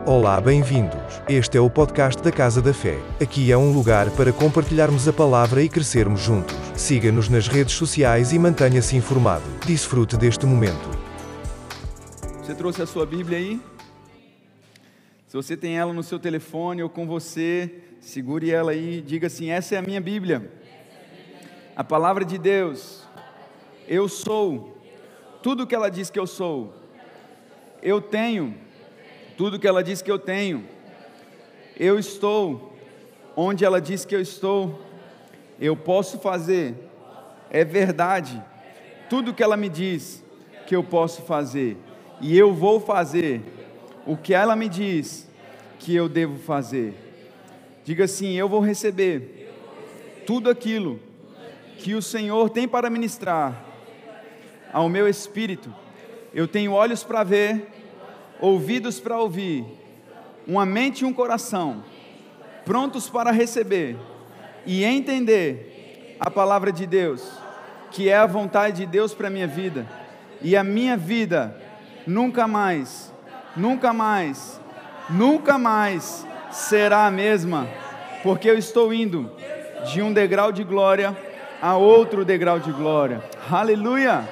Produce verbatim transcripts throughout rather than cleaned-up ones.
Olá, bem-vindos. Este é o podcast da Casa da Fé. Aqui é um lugar para compartilharmos a palavra e crescermos juntos. Siga-nos nas redes sociais e mantenha-se informado. Desfrute deste momento. Você trouxe a sua Bíblia aí? Se você tem ela no seu telefone ou com você, segure ela aí e diga assim: essa é a minha Bíblia. A palavra de Deus. Eu sou tudo que ela diz que eu sou. Eu tenho tudo que ela diz que eu tenho. Eu estou onde ela diz que eu estou. Eu posso fazer. É verdade. Tudo que ela me diz que eu posso fazer. E eu vou fazer o que ela me diz que eu devo fazer. Diga assim: eu vou receber tudo aquilo que o Senhor tem para ministrar ao meu espírito. Eu tenho olhos para ver, ouvidos para ouvir, uma mente e um coração prontos para receber e entender a palavra de Deus, que é a vontade de Deus para a minha vida. E a minha vida nunca mais, nunca mais, nunca mais será a mesma, porque eu estou indo de um degrau de glória a outro degrau de glória. Aleluia!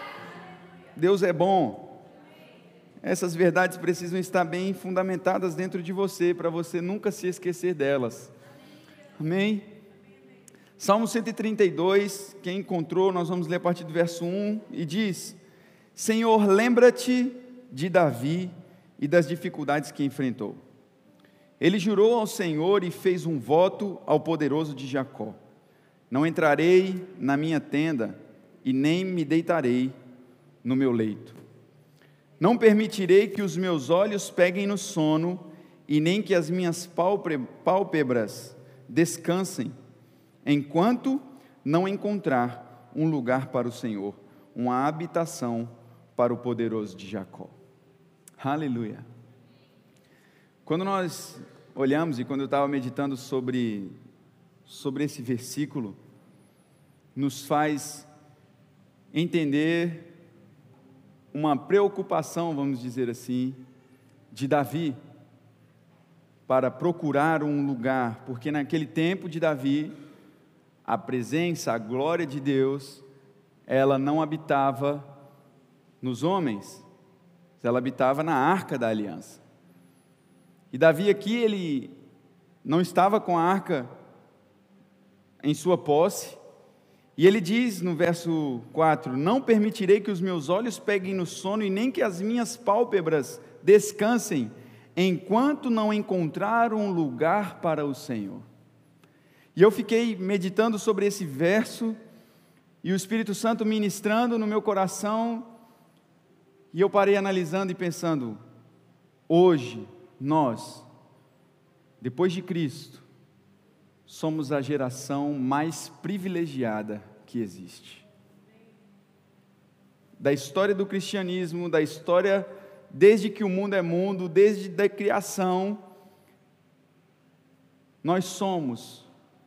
Deus é bom. Essas verdades precisam estar bem fundamentadas dentro de você, para você nunca se esquecer delas. Amém? Salmo cento e trinta e dois, quem encontrou, nós vamos ler a partir do verso um, e diz: Senhor, lembra-te de Davi e das dificuldades que enfrentou. Ele jurou ao Senhor e fez um voto ao poderoso de Jacó: não entrarei na minha tenda e nem me deitarei no meu leito. Não permitirei que os meus olhos peguem no sono, e nem que as minhas pálpebras descansem, enquanto não encontrar um lugar para o Senhor, uma habitação para o poderoso de Jacó. Aleluia! Quando nós olhamos, e quando eu estava meditando sobre, sobre esse versículo, nos faz entender uma preocupação, vamos dizer assim, de Davi, para procurar um lugar, porque naquele tempo de Davi, a presença, a glória de Deus, ela não habitava nos homens, ela habitava na arca da aliança. E Davi aqui, ele não estava com a arca em sua posse, e ele diz no verso quatro: não permitirei que os meus olhos peguem no sono, e nem que as minhas pálpebras descansem, enquanto não encontrar um lugar para o Senhor. E eu fiquei meditando sobre esse verso, e o Espírito Santo ministrando no meu coração, e eu parei analisando e pensando: hoje, nós, depois de Cristo, somos a geração mais privilegiada que existe. Da história do cristianismo, da história desde que o mundo é mundo, desde a criação, nós somos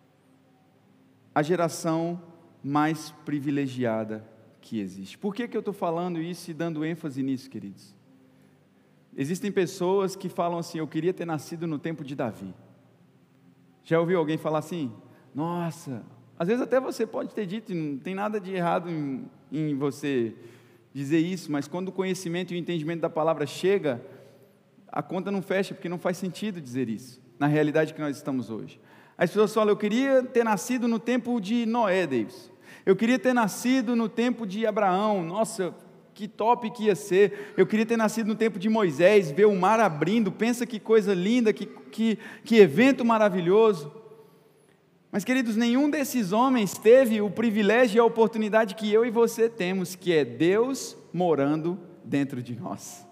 a geração mais privilegiada que existe. Por que que eu estou falando isso e dando ênfase nisso, queridos? Existem pessoas que falam assim: eu queria ter nascido no tempo de Davi. Já ouviu alguém falar assim? Nossa, às vezes até você pode ter dito, não tem nada de errado em, em você dizer isso, mas quando o conhecimento e o entendimento da palavra chega, a conta não fecha, porque não faz sentido dizer isso, na realidade que nós estamos hoje. As pessoas falam: eu queria ter nascido no tempo de Noé, Deus. Eu queria ter nascido no tempo de Abraão. Nossa, que top que ia ser. Eu queria ter nascido no tempo de Moisés, ver o mar abrindo. Pensa que coisa linda, que, que, que evento maravilhoso. Mas, queridos, nenhum desses homens teve o privilégio e a oportunidade que eu e você temos, que é Deus morando dentro de nós.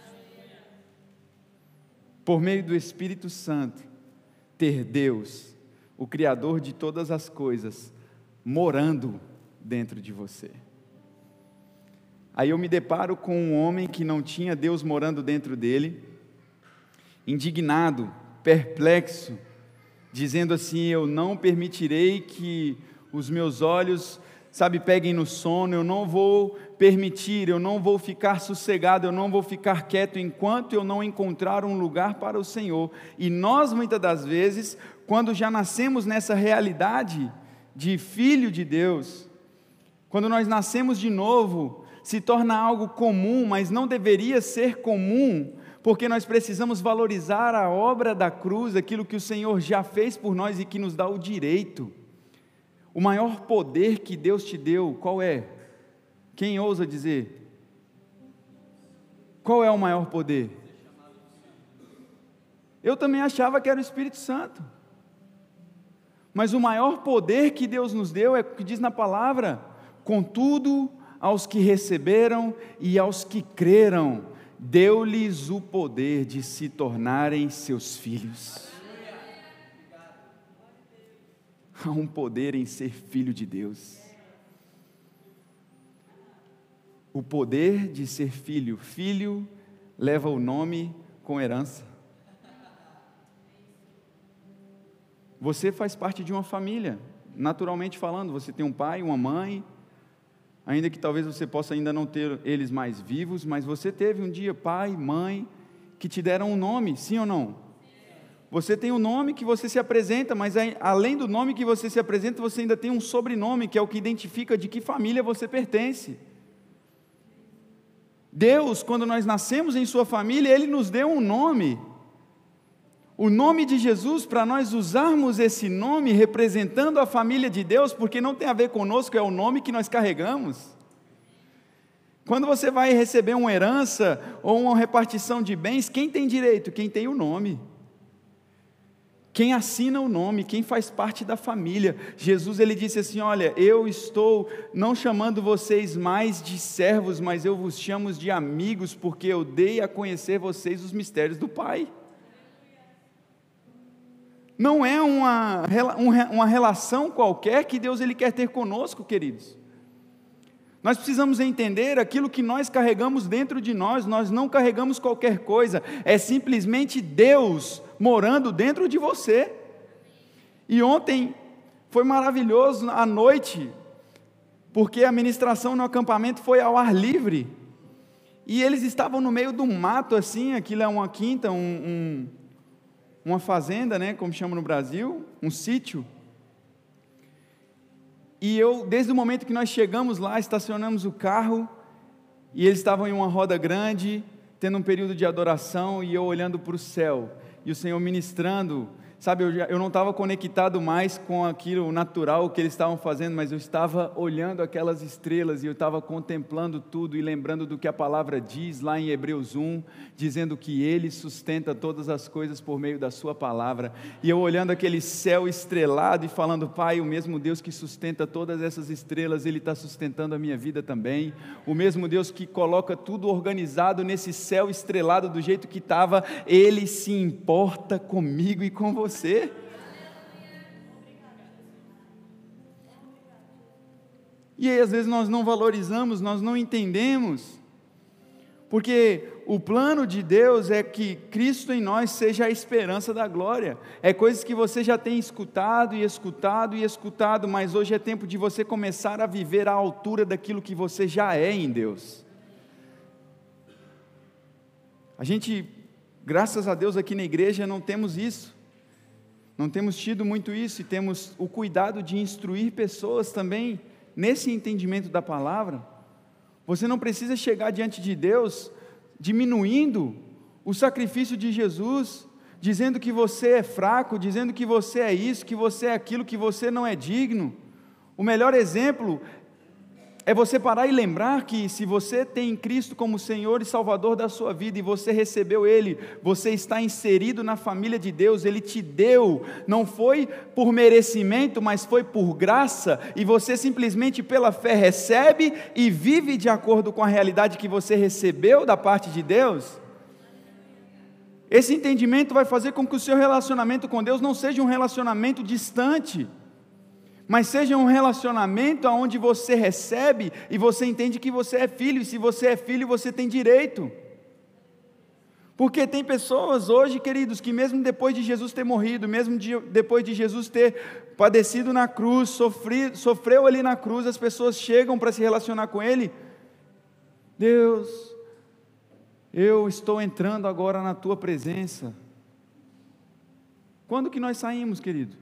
Por meio do Espírito Santo, ter Deus, o Criador de todas as coisas, morando dentro de você. Aí eu me deparo com um homem que não tinha Deus morando dentro dele, indignado, perplexo, dizendo assim: eu não permitirei que os meus olhos sabe, peguem no sono. Eu não vou permitir, eu não vou ficar sossegado, eu não vou ficar quieto enquanto eu não encontrar um lugar para o Senhor. E nós, muitas das vezes, quando já nascemos nessa realidade de filho de Deus, quando nós nascemos de novo, se torna algo comum, mas não deveria ser comum, porque nós precisamos valorizar a obra da cruz, aquilo que o Senhor já fez por nós e que nos dá o direito. O maior poder que Deus te deu, qual é? Quem ousa dizer? Qual é o maior poder? Eu também achava que era o Espírito Santo. Mas o maior poder que Deus nos deu é o que diz na palavra: contudo, aos que receberam e aos que creram, deu-lhes o poder de se tornarem seus filhos. Há um poder em ser filho de Deus. O poder de ser filho. Filho leva o nome com herança. Você faz parte de uma família, naturalmente falando. Você tem um pai, uma mãe, ainda que talvez você possa ainda não ter eles mais vivos, mas você teve um dia pai, mãe, que te deram um nome, sim ou não? Você tem um nome que você se apresenta, mas além do nome que você se apresenta, você ainda tem um sobrenome, que é o que identifica de que família você pertence. Deus, quando nós nascemos em sua família, Ele nos deu um nome. O nome de Jesus, para nós usarmos esse nome representando a família de Deus, porque não tem a ver conosco, é o nome que nós carregamos. Quando você vai receber uma herança ou uma repartição de bens, quem tem direito? Quem tem o nome. Quem assina o nome, quem faz parte da família. Jesus, ele disse assim: olha, eu estou não chamando vocês mais de servos, mas eu vos chamo de amigos, porque eu dei a conhecer vocês os mistérios do Pai. Não é uma, uma relação qualquer que Deus ele quer ter conosco, queridos. Nós precisamos entender aquilo que nós carregamos dentro de nós. Nós não carregamos qualquer coisa, é simplesmente Deus morando dentro de você. E ontem foi maravilhoso à noite, porque a ministração no acampamento foi ao ar livre, e eles estavam no meio do mato assim, aquilo é uma quinta, um, um, uma fazenda, né, como chama no Brasil, um sítio. E eu, desde o momento que nós chegamos lá, estacionamos o carro, e eles estavam em uma roda grande, tendo um período de adoração, e eu olhando para o céu, e o Senhor ministrando, sabe, eu, já, eu não estava conectado mais com aquilo natural que eles estavam fazendo, mas eu estava olhando aquelas estrelas, e eu estava contemplando tudo, e lembrando do que a palavra diz lá em Hebreus um, dizendo que Ele sustenta todas as coisas por meio da sua palavra, e eu olhando aquele céu estrelado, e falando: Pai, o mesmo Deus que sustenta todas essas estrelas, Ele está sustentando a minha vida também, o mesmo Deus que coloca tudo organizado nesse céu estrelado do jeito que estava, Ele se importa comigo e com você. Você. E aí às vezes nós não valorizamos, nós não entendemos, porque o plano de Deus é que Cristo em nós seja a esperança da glória. É coisas que você já tem escutado e escutado e escutado, mas hoje é tempo de você começar a viver à altura daquilo que você já é em Deus. A gente, graças a Deus, aqui na igreja não temos isso. Não temos tido muito isso, e temos o cuidado de instruir pessoas também nesse entendimento da palavra. Você não precisa chegar diante de Deus diminuindo o sacrifício de Jesus, dizendo que você é fraco, dizendo que você é isso, que você é aquilo, que você não é digno. O melhor exemplo é você parar e lembrar que se você tem Cristo como Senhor e Salvador da sua vida, e você recebeu Ele, você está inserido na família de Deus. Ele te deu, não foi por merecimento, mas foi por graça, e você simplesmente pela fé recebe e vive de acordo com a realidade que você recebeu da parte de Deus. Esse entendimento vai fazer com que o seu relacionamento com Deus não seja um relacionamento distante, mas seja um relacionamento onde você recebe e você entende que você é filho, e se você é filho, você tem direito. Porque tem pessoas hoje, queridos, que mesmo depois de Jesus ter morrido, mesmo de, depois de Jesus ter padecido na cruz, sofri, sofreu ali na cruz, as pessoas chegam para se relacionar com Ele. Deus, eu estou entrando agora na Tua presença. Quando que nós saímos, querido?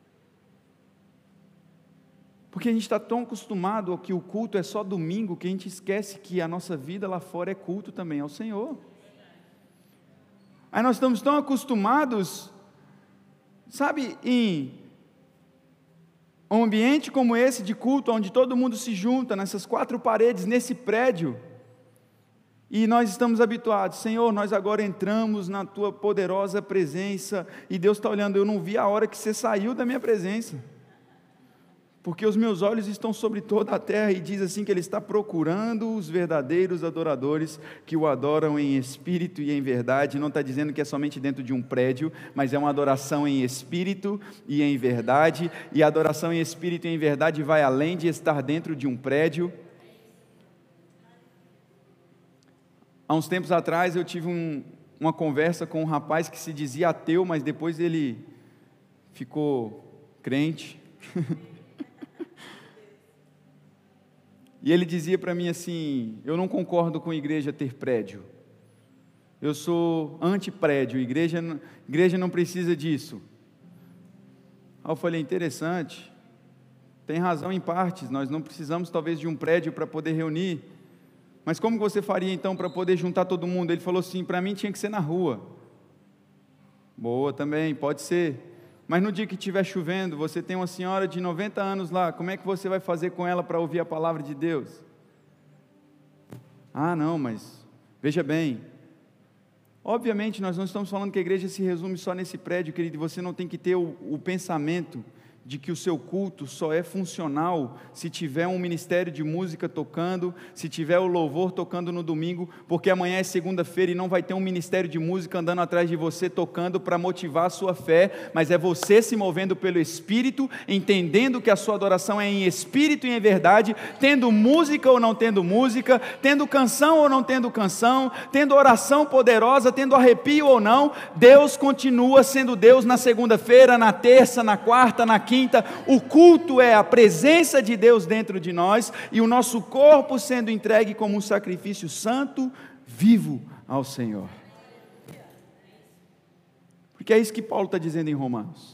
Porque a gente está tão acostumado ao que o culto é só domingo, que a gente esquece que a nossa vida lá fora é culto também ao Senhor. Aí nós estamos tão acostumados, sabe, em um ambiente como esse de culto, onde todo mundo se junta, nessas quatro paredes, nesse prédio, e nós estamos habituados, Senhor, nós agora entramos na Tua poderosa presença, e Deus está olhando, eu não vi a hora que você saiu da minha presença, porque os meus olhos estão sobre toda a terra, e diz assim que Ele está procurando os verdadeiros adoradores, que o adoram em espírito e em verdade. Não está dizendo que é somente dentro de um prédio, mas é uma adoração em espírito e em verdade, e a adoração em espírito e em verdade vai além de estar dentro de um prédio. Há uns tempos atrás eu tive um, uma conversa com um rapaz que se dizia ateu, mas depois ele ficou crente. E ele dizia para mim assim, eu não concordo com a igreja ter prédio, eu sou anti-prédio, igreja, igreja não precisa disso. Aí eu falei, interessante, tem razão em partes, nós não precisamos talvez de um prédio para poder reunir, mas como você faria então para poder juntar todo mundo? Ele falou assim, para mim tinha que ser na rua. Boa também, pode ser. Mas no dia que estiver chovendo, você tem uma senhora de noventa anos lá, como é que você vai fazer com ela para ouvir a palavra de Deus? Ah, não, mas veja bem, obviamente nós não estamos falando que a igreja se resume só nesse prédio, querido, você não tem que ter o, o pensamento de que o seu culto só é funcional se tiver um ministério de música tocando, se tiver o louvor tocando no domingo, porque amanhã é segunda-feira e não vai ter um ministério de música andando atrás de você tocando para motivar a sua fé, mas é você se movendo pelo Espírito, entendendo que a sua adoração é em Espírito e em verdade, tendo música ou não tendo música, tendo canção ou não tendo canção, tendo oração poderosa, tendo arrepio ou não, Deus continua sendo Deus na segunda-feira, na terça, na quarta, na quinta. Quinta, o culto é a presença de Deus dentro de nós e o nosso corpo sendo entregue como um sacrifício santo, vivo ao Senhor. Porque é isso que Paulo está dizendo em Romanos.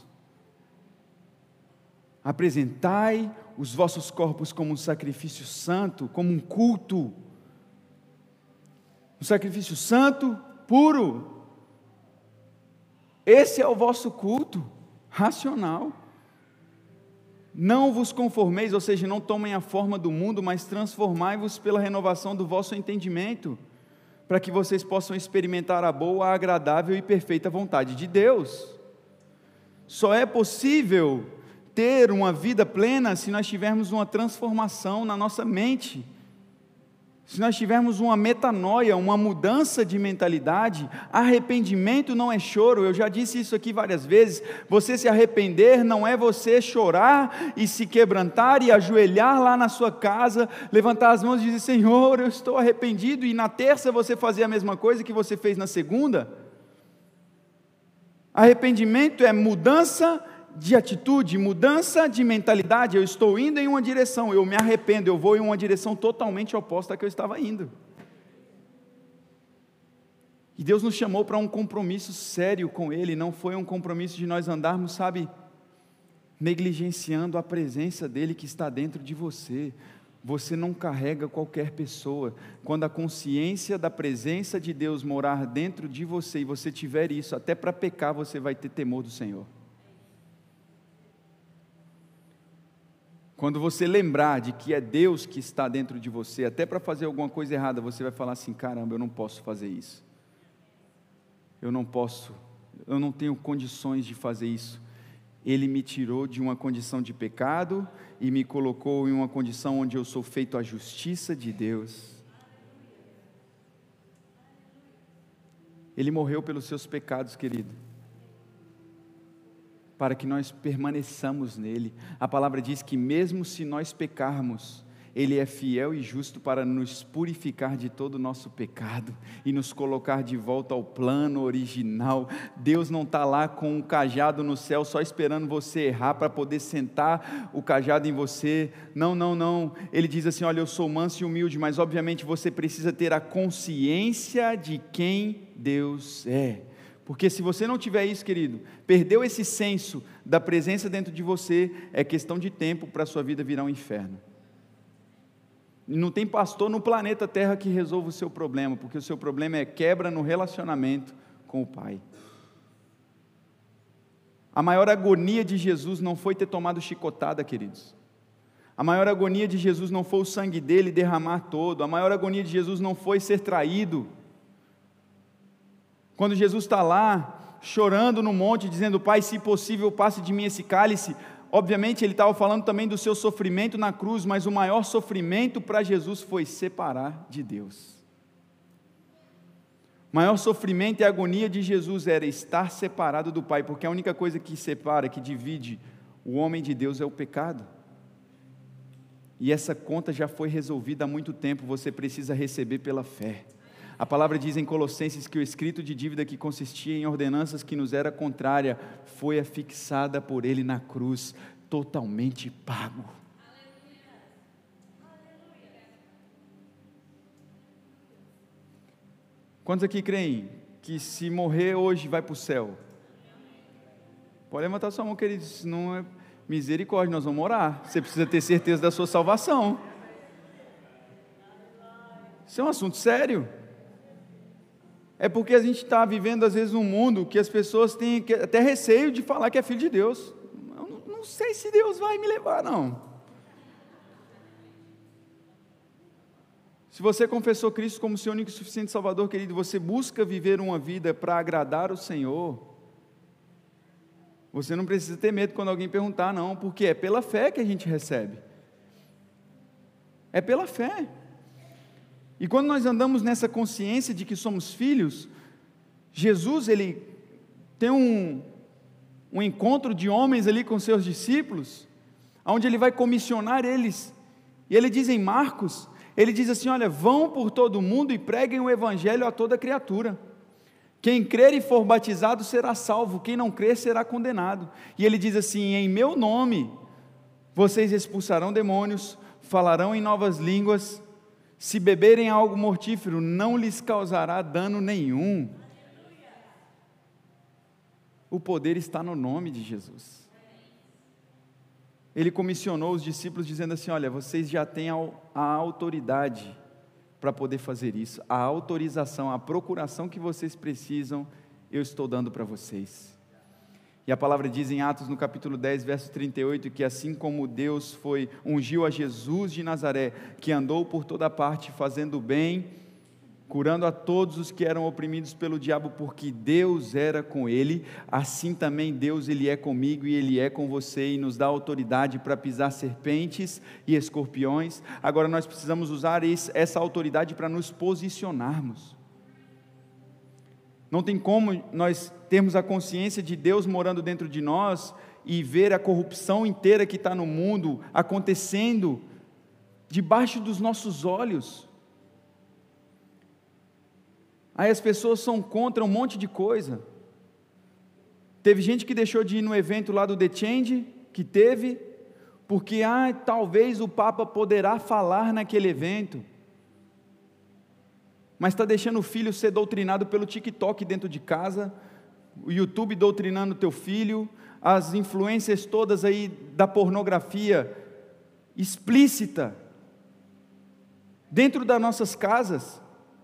Apresentai os vossos corpos como um sacrifício santo, como um culto, um sacrifício santo, puro. Esse é o vosso culto racional. Não vos conformeis, ou seja, não tomem a forma do mundo, mas transformai-vos pela renovação do vosso entendimento, para que vocês possam experimentar a boa, agradável e perfeita vontade de Deus. Só é possível ter uma vida plena se nós tivermos uma transformação na nossa mente, se nós tivermos uma metanoia, uma mudança de mentalidade. Arrependimento não é choro, eu já disse isso aqui várias vezes, você se arrepender não é você chorar e se quebrantar e ajoelhar lá na sua casa, levantar as mãos e dizer, Senhor, eu estou arrependido, e na terça você fazer a mesma coisa que você fez na segunda. Arrependimento é mudança de atitude, mudança de mentalidade. Eu estou indo em uma direção, eu me arrependo, eu vou em uma direção totalmente oposta à que eu estava indo. E Deus nos chamou para um compromisso sério com Ele, não foi um compromisso de nós andarmos, sabe, negligenciando a presença dEle que está dentro de você. Você não carrega qualquer pessoa. Quando a consciência da presença de Deus morar dentro de você, e você tiver isso, até para pecar você vai ter temor do Senhor. Quando você lembrar de que é Deus que está dentro de você, até para fazer alguma coisa errada, você vai falar assim, caramba, eu não posso fazer isso. Eu não posso, eu não tenho condições de fazer isso. Ele me tirou de uma condição de pecado e me colocou em uma condição onde eu sou feito a justiça de Deus. Ele morreu pelos seus pecados, querido, para que nós permaneçamos nele. A palavra diz que mesmo se nós pecarmos, Ele é fiel e justo para nos purificar de todo o nosso pecado e nos colocar de volta ao plano original. Deus não está lá com um cajado no céu só esperando você errar para poder sentar o cajado em você. Não, não, não. Ele diz assim: olha, eu sou manso e humilde, mas obviamente você precisa ter a consciência de quem Deus é. Porque se você não tiver isso, querido, perdeu esse senso da presença dentro de você, é questão de tempo para a sua vida virar um inferno. Não tem pastor no planeta Terra que resolva o seu problema, porque o seu problema é quebra no relacionamento com o Pai. A maior agonia de Jesus não foi ter tomado chicotada, queridos. A maior agonia de Jesus não foi o sangue dele derramar todo. A maior agonia de Jesus não foi ser traído. Quando Jesus está lá, chorando no monte, dizendo: Pai, se possível, passe de mim esse cálice. Obviamente ele estava falando também do seu sofrimento na cruz, mas o maior sofrimento para Jesus foi separar de Deus. O maior sofrimento e agonia de Jesus era estar separado do Pai, porque a única coisa que separa, que divide o homem de Deus é o pecado. E essa conta já foi resolvida há muito tempo, você precisa receber pela fé. A palavra diz em Colossenses que o escrito de dívida que consistia em ordenanças que nos era contrária, foi afixada por Ele na cruz, totalmente pago. Quantos aqui creem que se morrer hoje vai para o céu? Pode levantar sua mão, queridos, não é misericórdia, nós vamos orar. Você precisa ter certeza da sua salvação. Isso é um assunto sério. É porque a gente está vivendo às vezes um mundo que as pessoas têm até receio de falar que é filho de Deus. Eu não, não sei se Deus vai me levar, não. Se você confessou Cristo como seu único e suficiente Salvador, querido, você busca viver uma vida para agradar o Senhor, você não precisa ter medo quando alguém perguntar, não, porque é pela fé que a gente recebe. É pela fé. E quando nós andamos nessa consciência de que somos filhos, Jesus, ele tem um, um encontro de homens ali com seus discípulos, onde ele vai comissionar eles, e ele diz em Marcos, ele diz assim: olha, vão por todo o mundo e preguem o evangelho a toda criatura, quem crer e for batizado será salvo, quem não crer será condenado. E ele diz assim: em meu nome, vocês expulsarão demônios, falarão em novas línguas, se beberem algo mortífero, não lhes causará dano nenhum. O poder está no nome de Jesus. Ele comissionou os discípulos dizendo assim: olha, vocês já têm a autoridade para poder fazer isso, a autorização, a procuração que vocês precisam, eu estou dando para vocês. E a palavra diz em Atos no capítulo dez, verso trinta e oito, que assim como Deus foi, ungiu a Jesus de Nazaré, que andou por toda parte fazendo o bem, curando a todos os que eram oprimidos pelo diabo, porque Deus era com ele, assim também Deus, Ele é comigo e Ele é com você, e nos dá autoridade para pisar serpentes e escorpiões. Agora nós precisamos usar esse, essa autoridade para nos posicionarmos. Não tem como nós termos a consciência de Deus morando dentro de nós e ver a corrupção inteira que está no mundo acontecendo debaixo dos nossos olhos. Aí as pessoas são contra um monte de coisa. Teve gente que deixou de ir no evento lá do The Change, que teve, porque ah, talvez o Papa poderá falar naquele evento. Mas está deixando o filho ser doutrinado pelo TikTok dentro de casa, o YouTube doutrinando o teu filho, as influências todas aí da pornografia explícita, dentro das nossas casas,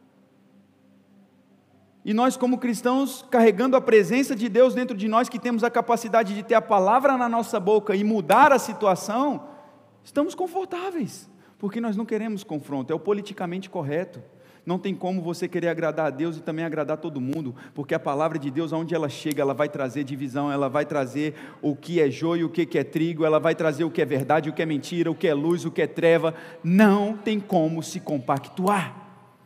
e nós como cristãos, carregando a presença de Deus dentro de nós, que temos a capacidade de ter a palavra na nossa boca e mudar a situação, estamos confortáveis, porque nós não queremos confronto, é o politicamente correto. Não tem como você querer agradar a Deus e também agradar todo mundo, porque a palavra de Deus, aonde ela chega, ela vai trazer divisão, ela vai trazer o que é joio, o que é trigo, ela vai trazer o que é verdade, o que é mentira, o que é luz, o que é treva. Não tem como se compactuar.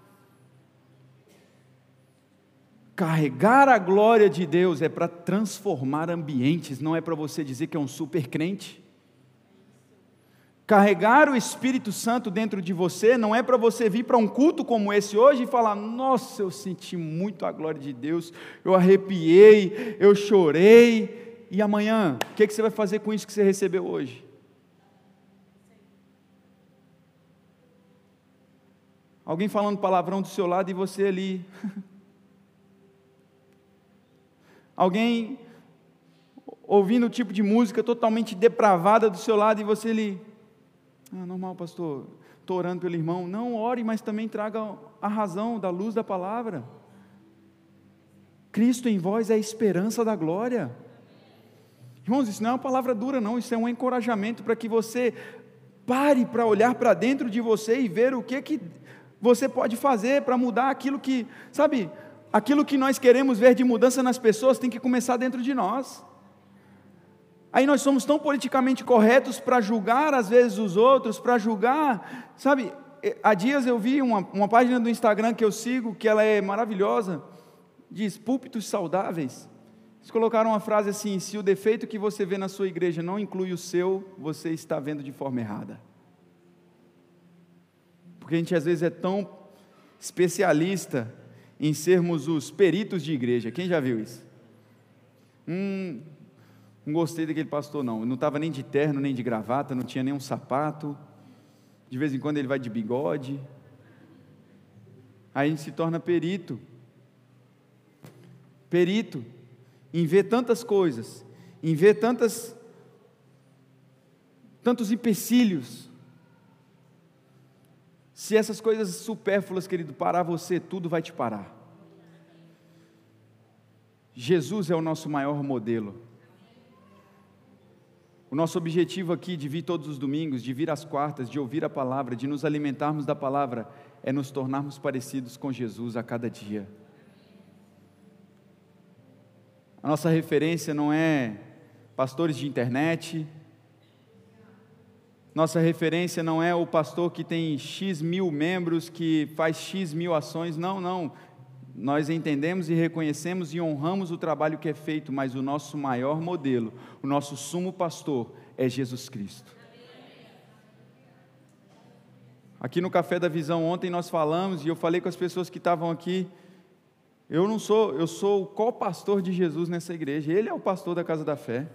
Carregar a glória de Deus é para transformar ambientes, não é para você dizer que é um super crente. Carregar o Espírito Santo dentro de você não é para você vir para um culto como esse hoje e falar: nossa, eu senti muito a glória de Deus, eu arrepiei, eu chorei, e amanhã, o que, que você vai fazer com isso que você recebeu hoje? Alguém falando palavrão do seu lado e você ali. Alguém ouvindo um tipo de música totalmente depravada do seu lado e você ali. Ah, normal, pastor, estou orando pelo irmão. Não, ore, mas também traga a razão da luz da palavra. Cristo em vós é a esperança da glória. Irmãos, isso não é uma palavra dura não, isso é um encorajamento para que você pare para olhar para dentro de você e ver o que, que você pode fazer para mudar aquilo que, sabe, aquilo que nós queremos ver de mudança nas pessoas tem que começar dentro de nós. Aí nós somos tão politicamente corretos para julgar às vezes os outros, para julgar, sabe, há dias eu vi uma, uma página do Instagram que eu sigo, que ela é maravilhosa, diz púlpitos saudáveis. Eles colocaram uma frase assim: se o defeito que você vê na sua igreja não inclui o seu, você está vendo de forma errada. Porque a gente às vezes é tão especialista em sermos os peritos de igreja. Quem já viu isso? Hum... Não gostei daquele pastor não, não estava nem de terno, nem de gravata, não tinha nem um sapato, de vez em quando ele vai de bigode, aí a gente se torna perito, perito, em ver tantas coisas, em ver tantas, tantos empecilhos. Se essas coisas supérfluas, querido, parar você, tudo vai te parar. Jesus é o nosso maior modelo. O nosso objetivo aqui de vir todos os domingos, de vir às quartas, de ouvir a palavra, de nos alimentarmos da palavra, é nos tornarmos parecidos com Jesus a cada dia. A nossa referência não é pastores de internet, nossa referência não é o pastor que tem X mil membros, que faz X mil ações, não, não. Nós entendemos e reconhecemos e honramos o trabalho que é feito, mas o nosso maior modelo, o nosso sumo pastor é Jesus Cristo. Aqui no Café da Visão ontem nós falamos, e eu falei com as pessoas que estavam aqui, eu não sou, eu sou o co-pastor de Jesus nessa igreja, ele é o pastor da Casa da Fé.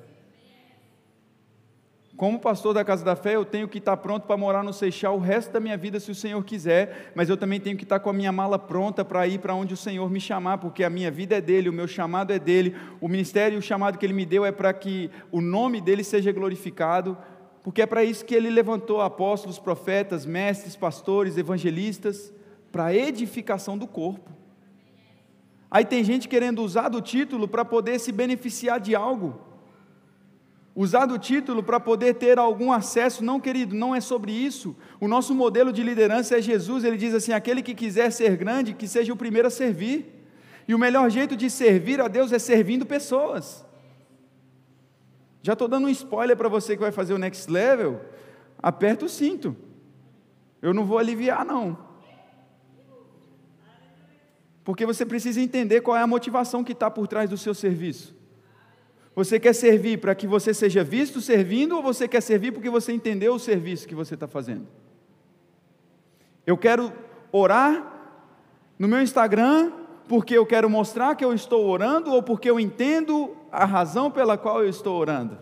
Como pastor da Casa da Fé, eu tenho que estar pronto para morar no Seixal o resto da minha vida, se o Senhor quiser, mas eu também tenho que estar com a minha mala pronta para ir para onde o Senhor me chamar, porque a minha vida é dele, o meu chamado é dele, o ministério e o chamado que ele me deu é para que o nome dele seja glorificado, porque é para isso que ele levantou apóstolos, profetas, mestres, pastores, evangelistas, para a edificação do corpo. Aí tem gente querendo usar do título para poder se beneficiar de algo, usar do título para poder ter algum acesso. Não, querido, não é sobre isso. O nosso modelo de liderança é Jesus. Ele diz assim: aquele que quiser ser grande, que seja o primeiro a servir, e o melhor jeito de servir a Deus é servindo pessoas. Já estou dando um spoiler para você que vai fazer o next level, aperta o cinto, eu não vou aliviar não, porque você precisa entender qual é a motivação que está por trás do seu serviço. Você quer servir para que você seja visto servindo, ou você quer servir porque você entendeu o serviço que você está fazendo? Eu quero orar no meu Instagram porque eu quero mostrar que eu estou orando, ou porque eu entendo a razão pela qual eu estou orando?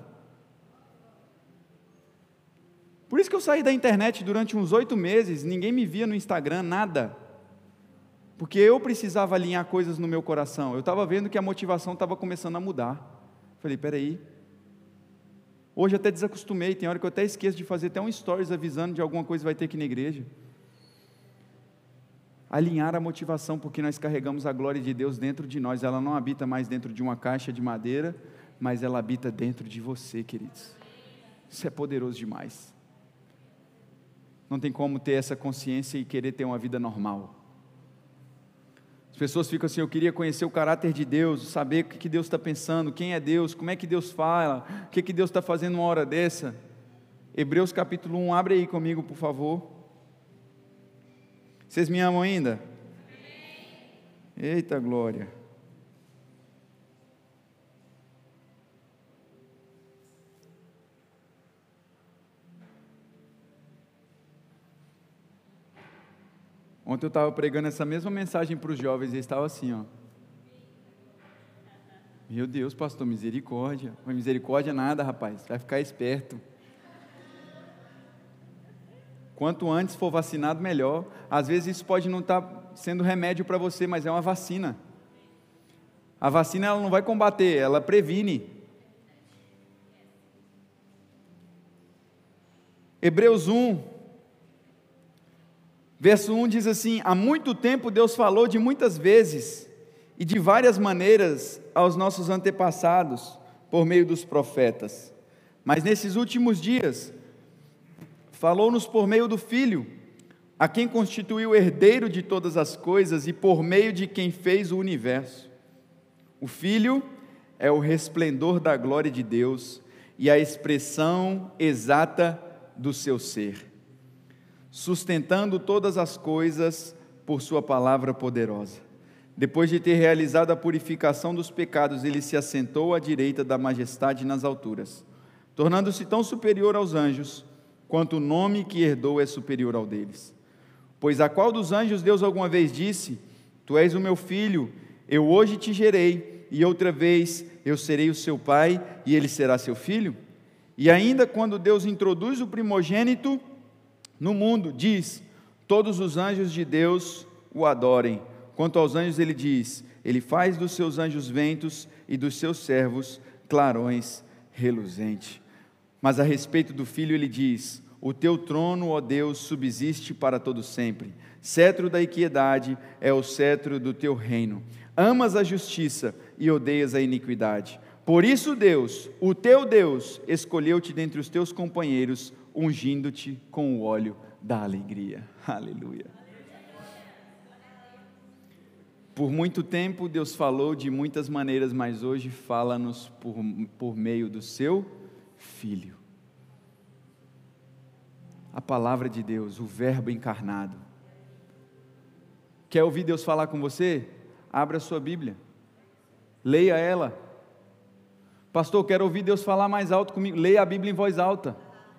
Por isso que eu saí da internet durante uns oito meses, ninguém me via no Instagram, nada, porque eu precisava alinhar coisas no meu coração. Eu estava vendo que a motivação estava começando a mudar. Falei, peraí, hoje até desacostumei, tem hora que eu até esqueço de fazer até um stories avisando de alguma coisa que vai ter aqui na igreja. Alinhar a motivação, porque nós carregamos a glória de Deus dentro de nós, ela não habita mais dentro de uma caixa de madeira, mas ela habita dentro de você, queridos. Isso é poderoso demais. Não tem como ter essa consciência e querer ter uma vida normal. As pessoas ficam assim: eu queria conhecer o caráter de Deus, saber o que Deus está pensando, quem é Deus, como é que Deus fala, o que Deus está fazendo uma hora dessa. Hebreus capítulo um, abre aí comigo, por favor. Vocês me amam ainda? Eita glória! Ontem eu estava pregando essa mesma mensagem para os jovens e eles estavam assim, ó. Meu Deus, pastor, misericórdia. Mas misericórdia nada, rapaz, vai ficar esperto. Quanto antes for vacinado, melhor. Às vezes isso pode não estar sendo remédio para você, mas é uma vacina. A vacina ela não vai combater, ela previne. Hebreus um, verso um diz assim: há muito tempo Deus falou de muitas vezes e de várias maneiras aos nossos antepassados por meio dos profetas, mas nesses últimos dias falou-nos por meio do Filho, a quem constituiu herdeiro de todas as coisas e por meio de quem fez o universo. O Filho é o resplendor da glória de Deus e a expressão exata do seu ser, sustentando todas as coisas por sua palavra poderosa. Depois de ter realizado a purificação dos pecados, ele se assentou à direita da majestade nas alturas, tornando-se tão superior aos anjos, quanto o nome que herdou é superior ao deles. Pois a qual dos anjos Deus alguma vez disse: tu és o meu filho, eu hoje te gerei, e outra vez eu serei o seu pai, e ele será seu filho? E ainda quando Deus introduz o primogênito no mundo, diz: todos os anjos de Deus o adorem. Quanto aos anjos ele diz: ele faz dos seus anjos ventos e dos seus servos clarões reluzentes. Mas a respeito do Filho ele diz: o teu trono, ó Deus, subsiste para todo sempre. Cetro da equidade é o cetro do teu reino. Amas a justiça e odeias a iniquidade. Por isso Deus, o teu Deus, escolheu-te dentre os teus companheiros, ungindo-te com o óleo da alegria. Aleluia. Por muito tempo Deus falou de muitas maneiras, mas hoje fala-nos por, por meio do seu Filho. A palavra de Deus, o verbo encarnado. Quer ouvir Deus falar com você? Abra a sua Bíblia, leia ela. Pastor, quero ouvir Deus falar mais alto comigo. Leia a Bíblia em voz alta.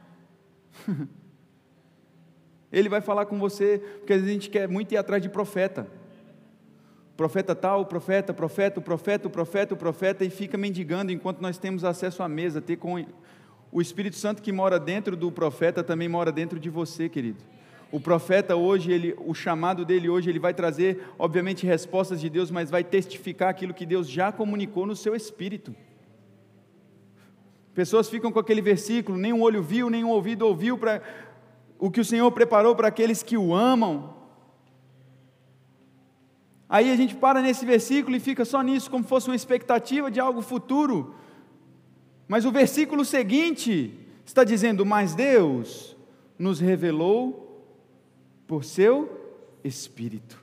Ele vai falar com você, porque a gente quer muito ir atrás de profeta. Profeta tal, profeta, profeta, o profeta, o profeta, o profeta, e fica mendigando enquanto nós temos acesso à mesa. Ter com o Espírito Santo que mora dentro do profeta também mora dentro de você, querido. O profeta hoje, ele, o chamado dele hoje, ele vai trazer, obviamente, respostas de Deus, mas vai testificar aquilo que Deus já comunicou no seu espírito. Pessoas ficam com aquele versículo: nem um olho viu, nem um ouvido ouviu para o que o Senhor preparou para aqueles que o amam. Aí a gente para nesse versículo e fica só nisso, como fosse uma expectativa de algo futuro. Mas o versículo seguinte está dizendo: mas Deus nos revelou por seu Espírito.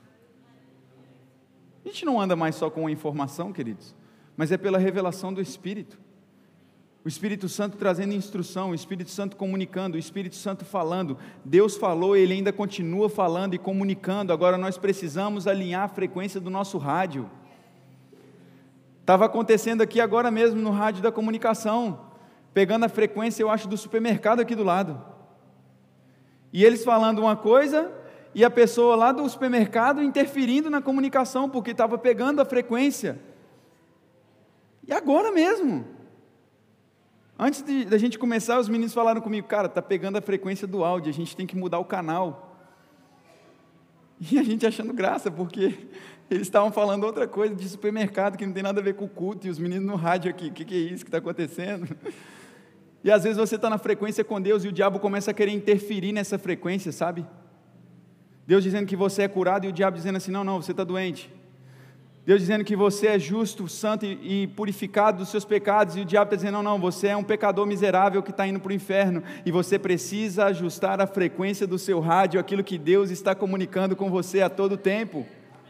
A gente não anda mais só com a informação, queridos, mas é pela revelação do Espírito. O Espírito Santo trazendo instrução, o Espírito Santo comunicando, o Espírito Santo falando. Deus falou, Ele ainda continua falando e comunicando. Agora nós precisamos alinhar a frequência do nosso rádio. Estava acontecendo aqui agora mesmo no rádio da comunicação, pegando a frequência, eu acho, do supermercado aqui do lado. E eles falando uma coisa, e a pessoa lá do supermercado interferindo na comunicação, porque estava pegando a frequência. E agora mesmo, antes de, da gente começar, os meninos falaram comigo: cara, está pegando a frequência do áudio, a gente tem que mudar o canal. E a gente achando graça, porque eles estavam falando outra coisa de supermercado, que não tem nada a ver com o culto, e os meninos no rádio aqui: o que, que é isso que está acontecendo? E às vezes você está na frequência com Deus, e o diabo começa a querer interferir nessa frequência, sabe? Deus dizendo que você é curado, e o diabo dizendo assim: não, não, você está doente. Deus dizendo que você é justo, santo e purificado dos seus pecados, e o diabo está dizendo: não, não, você é um pecador miserável que está indo para o inferno, e você precisa ajustar a frequência do seu rádio, aquilo que Deus está comunicando com você a todo tempo.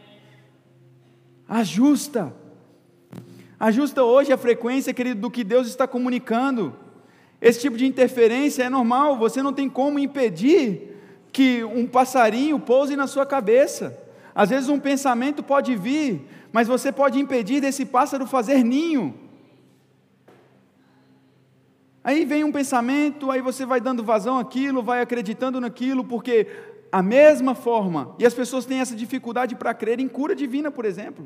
Ajusta, ajusta hoje a frequência, querido, do que Deus está comunicando. Esse tipo de interferência é normal, você não tem como impedir que um passarinho pouse na sua cabeça. Às vezes um pensamento pode vir, mas você pode impedir desse pássaro fazer ninho. Aí vem um pensamento, aí você vai dando vazão àquilo, vai acreditando naquilo, porque A mesma forma, e as pessoas têm essa dificuldade para crer em cura divina, por exemplo.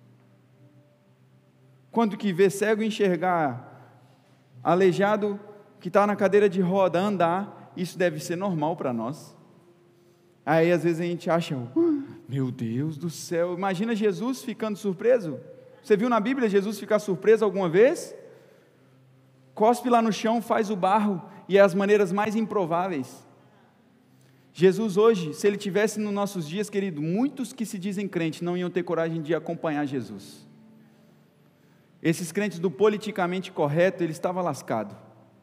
Quando que vê cego enxergar, aleijado que está na cadeira de roda andar, isso deve ser normal para nós. Aí às vezes a gente acha, oh, meu Deus do céu, imagina Jesus ficando surpreso. Você viu na Bíblia Jesus ficar surpreso alguma vez? Cospe lá no chão, faz o barro, e é as maneiras mais improváveis. Jesus hoje, se Ele tivesse nos nossos dias, querido, muitos que se dizem crentes não iam ter coragem de acompanhar Jesus. Esses crentes do politicamente correto, ele estava lascado.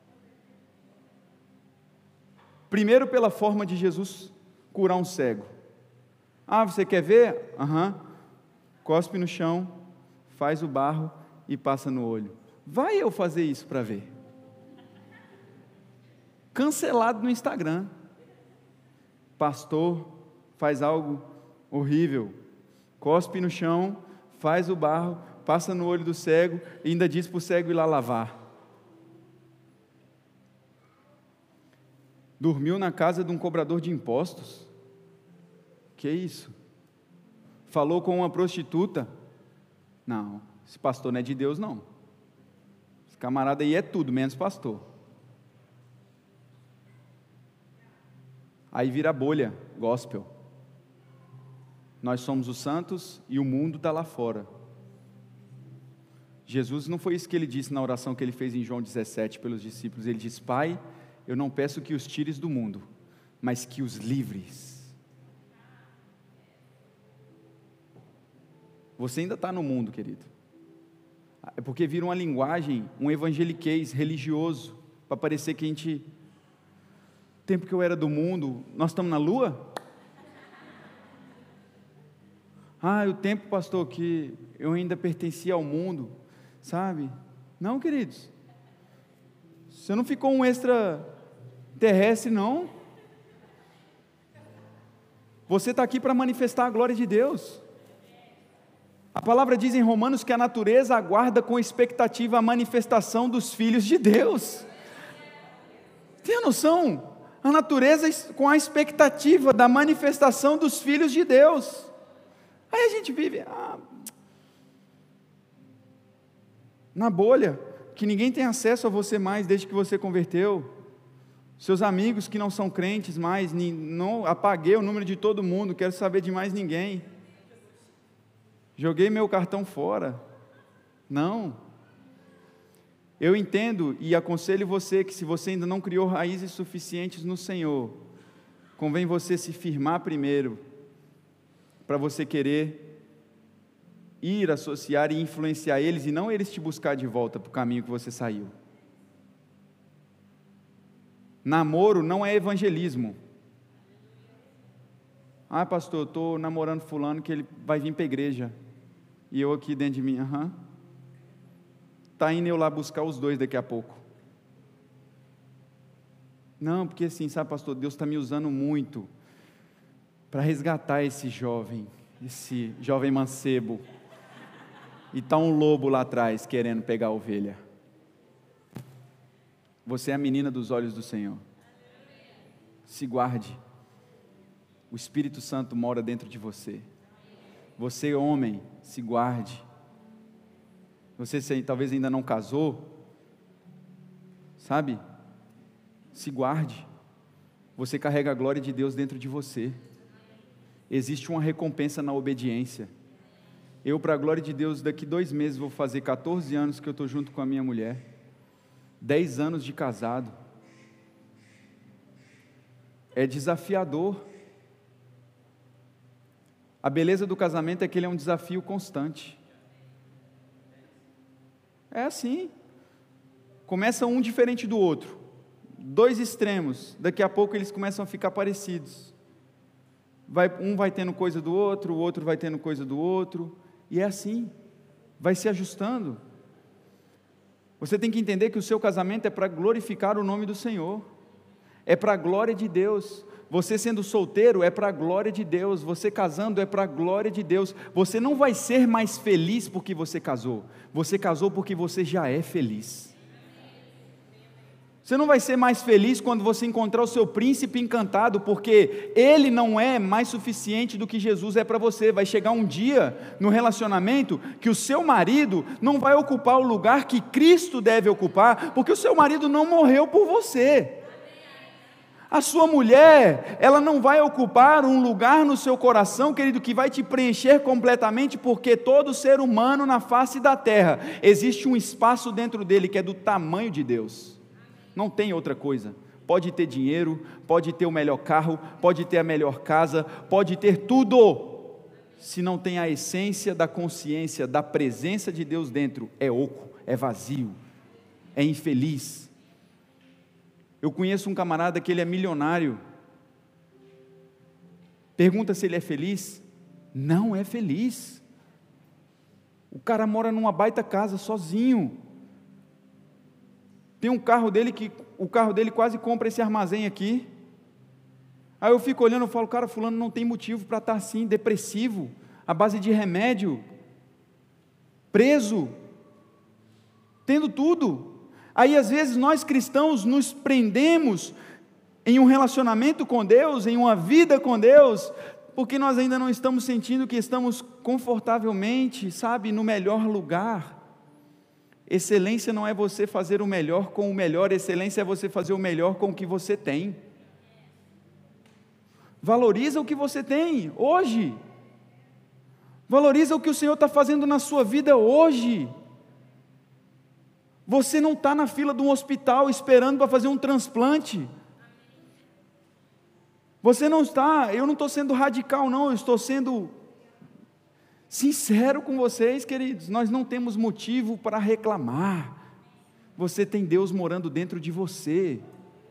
Primeiro pela forma de Jesus curar um cego. Ah, você quer ver? Aham. Uhum. Cospe no chão, faz o barro e passa no olho. Vai eu fazer isso para ver. Cancelado no Instagram. Pastor faz algo horrível, cospe no chão, faz o barro, passa no olho do cego e ainda diz para o cego ir lá lavar. Dormiu na casa de um cobrador de impostos? Que isso? Falou com uma prostituta? Não, esse pastor não é de Deus não. Esse camarada aí é tudo menos pastor. Aí vira bolha, gospel. Nós somos os santos e o mundo está lá fora. Jesus, não foi isso que ele disse na oração que ele fez em João dezessete pelos discípulos. Ele diz: Pai, eu não peço que os tires do mundo, mas que os livres. Você ainda está no mundo, querido. É porque vira uma linguagem, um evangeliquez religioso, para parecer que a gente... tempo que eu era do mundo, nós estamos na lua? Ah, o tempo, pastor, que eu ainda pertencia ao mundo, sabe? Não, queridos, você não ficou um extraterrestre, não. Você está aqui para manifestar a glória de Deus. A palavra diz em Romanos que a natureza aguarda com expectativa a manifestação dos filhos de Deus. Tem noção? A natureza com a expectativa da manifestação dos filhos de Deus. Aí a gente vive ah, na bolha, que ninguém tem acesso a você mais desde que você converteu. Seus amigos que não são crentes mais, não apaguei o número de todo mundo, quero saber de mais ninguém. Joguei meu cartão fora. Não. Eu entendo e aconselho você que se você ainda não criou raízes suficientes no Senhor, convém você se firmar primeiro, para você querer ir associar e influenciar eles, e não eles te buscar de volta para o caminho que você saiu. Namoro não é evangelismo. Ah, pastor, eu estou namorando fulano que ele vai vir para a igreja, e eu aqui dentro de mim, aham. Uhum. Está indo eu lá buscar os dois daqui a pouco. Não, porque assim, sabe, pastor, Deus está me usando muito para resgatar esse jovem, esse jovem mancebo, e está um lobo lá atrás querendo pegar a ovelha. Você é a menina dos olhos do Senhor. Se guarde. O Espírito Santo mora dentro de você. Você, homem, se guarde. Você talvez ainda não casou, sabe? Se guarde. Você carrega a glória de Deus dentro de você. Existe uma recompensa na obediência. Eu, para a glória de Deus, daqui dois meses vou fazer catorze anos que eu estou junto com a minha mulher. dez anos de casado. É desafiador. A beleza do casamento é que ele é um desafio constante. É assim, começa um diferente do outro, dois extremos, daqui a pouco eles começam a ficar parecidos, vai, um vai tendo coisa do outro, o outro vai tendo coisa do outro, e é assim, vai se ajustando. Você tem que entender que o seu casamento é para glorificar o nome do Senhor, é para a glória de Deus. Você sendo solteiro é para a glória de Deus, você casando é para a glória de Deus. Você não vai ser mais feliz porque você casou, você casou porque você já é feliz. Você não vai ser mais feliz quando você encontrar o seu príncipe encantado, porque ele não é mais suficiente do que Jesus é para você. Vai chegar um dia no relacionamento que o seu marido não vai ocupar o lugar que Cristo deve ocupar, porque o seu marido não morreu por você. A sua mulher, ela não vai ocupar um lugar no seu coração, querido, que vai te preencher completamente, porque todo ser humano na face da terra, existe um espaço dentro dele que é do tamanho de Deus. Não tem outra coisa. Pode ter dinheiro, pode ter o melhor carro, pode ter a melhor casa, pode ter tudo. Se não tem a essência da consciência, da presença de Deus dentro, é oco, é vazio, é infeliz. Eu conheço um camarada que ele é milionário. Pergunta se ele é feliz? Não é feliz. O cara mora numa baita casa sozinho. Tem um carro dele que o carro dele quase compra esse armazém aqui. Aí eu fico olhando e falo, cara, fulano não tem motivo para estar assim, depressivo, à base de remédio, preso, tendo tudo. Aí às vezes nós cristãos nos prendemos em um relacionamento com Deus, em uma vida com Deus, porque nós ainda não estamos sentindo que estamos confortavelmente, sabe, no melhor lugar. Excelência não é você fazer o melhor com o melhor, excelência é você fazer o melhor com o que você tem. Valoriza o que você tem hoje, valoriza o que o Senhor está fazendo na sua vida hoje. Você não está na fila de um hospital esperando para fazer um transplante, você não está, eu não estou sendo radical não, eu estou sendo sincero com vocês, queridos, nós não temos motivo para reclamar, você tem Deus morando dentro de você.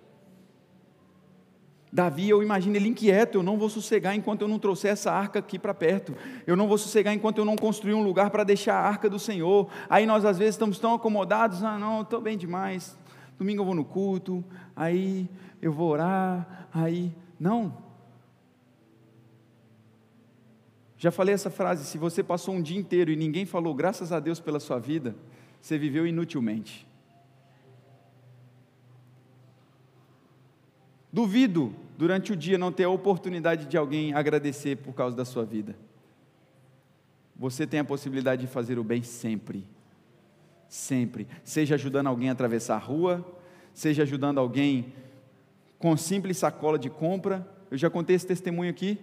Davi, eu imagino ele inquieto, eu não vou sossegar enquanto eu não trouxer essa arca aqui para perto, eu não vou sossegar enquanto eu não construir um lugar para deixar a arca do Senhor. Aí nós às vezes estamos tão acomodados, ah não, estou bem demais, domingo eu vou no culto, aí eu vou orar, aí, não. Já falei essa frase, se você passou um dia inteiro e ninguém falou graças a Deus pela sua vida, você viveu inutilmente. Duvido, durante o dia, não ter a oportunidade de alguém agradecer por causa da sua vida. Você tem a possibilidade de fazer o bem sempre, sempre, seja ajudando alguém a atravessar a rua, seja ajudando alguém com simples sacola de compra. Eu já contei esse testemunho aqui.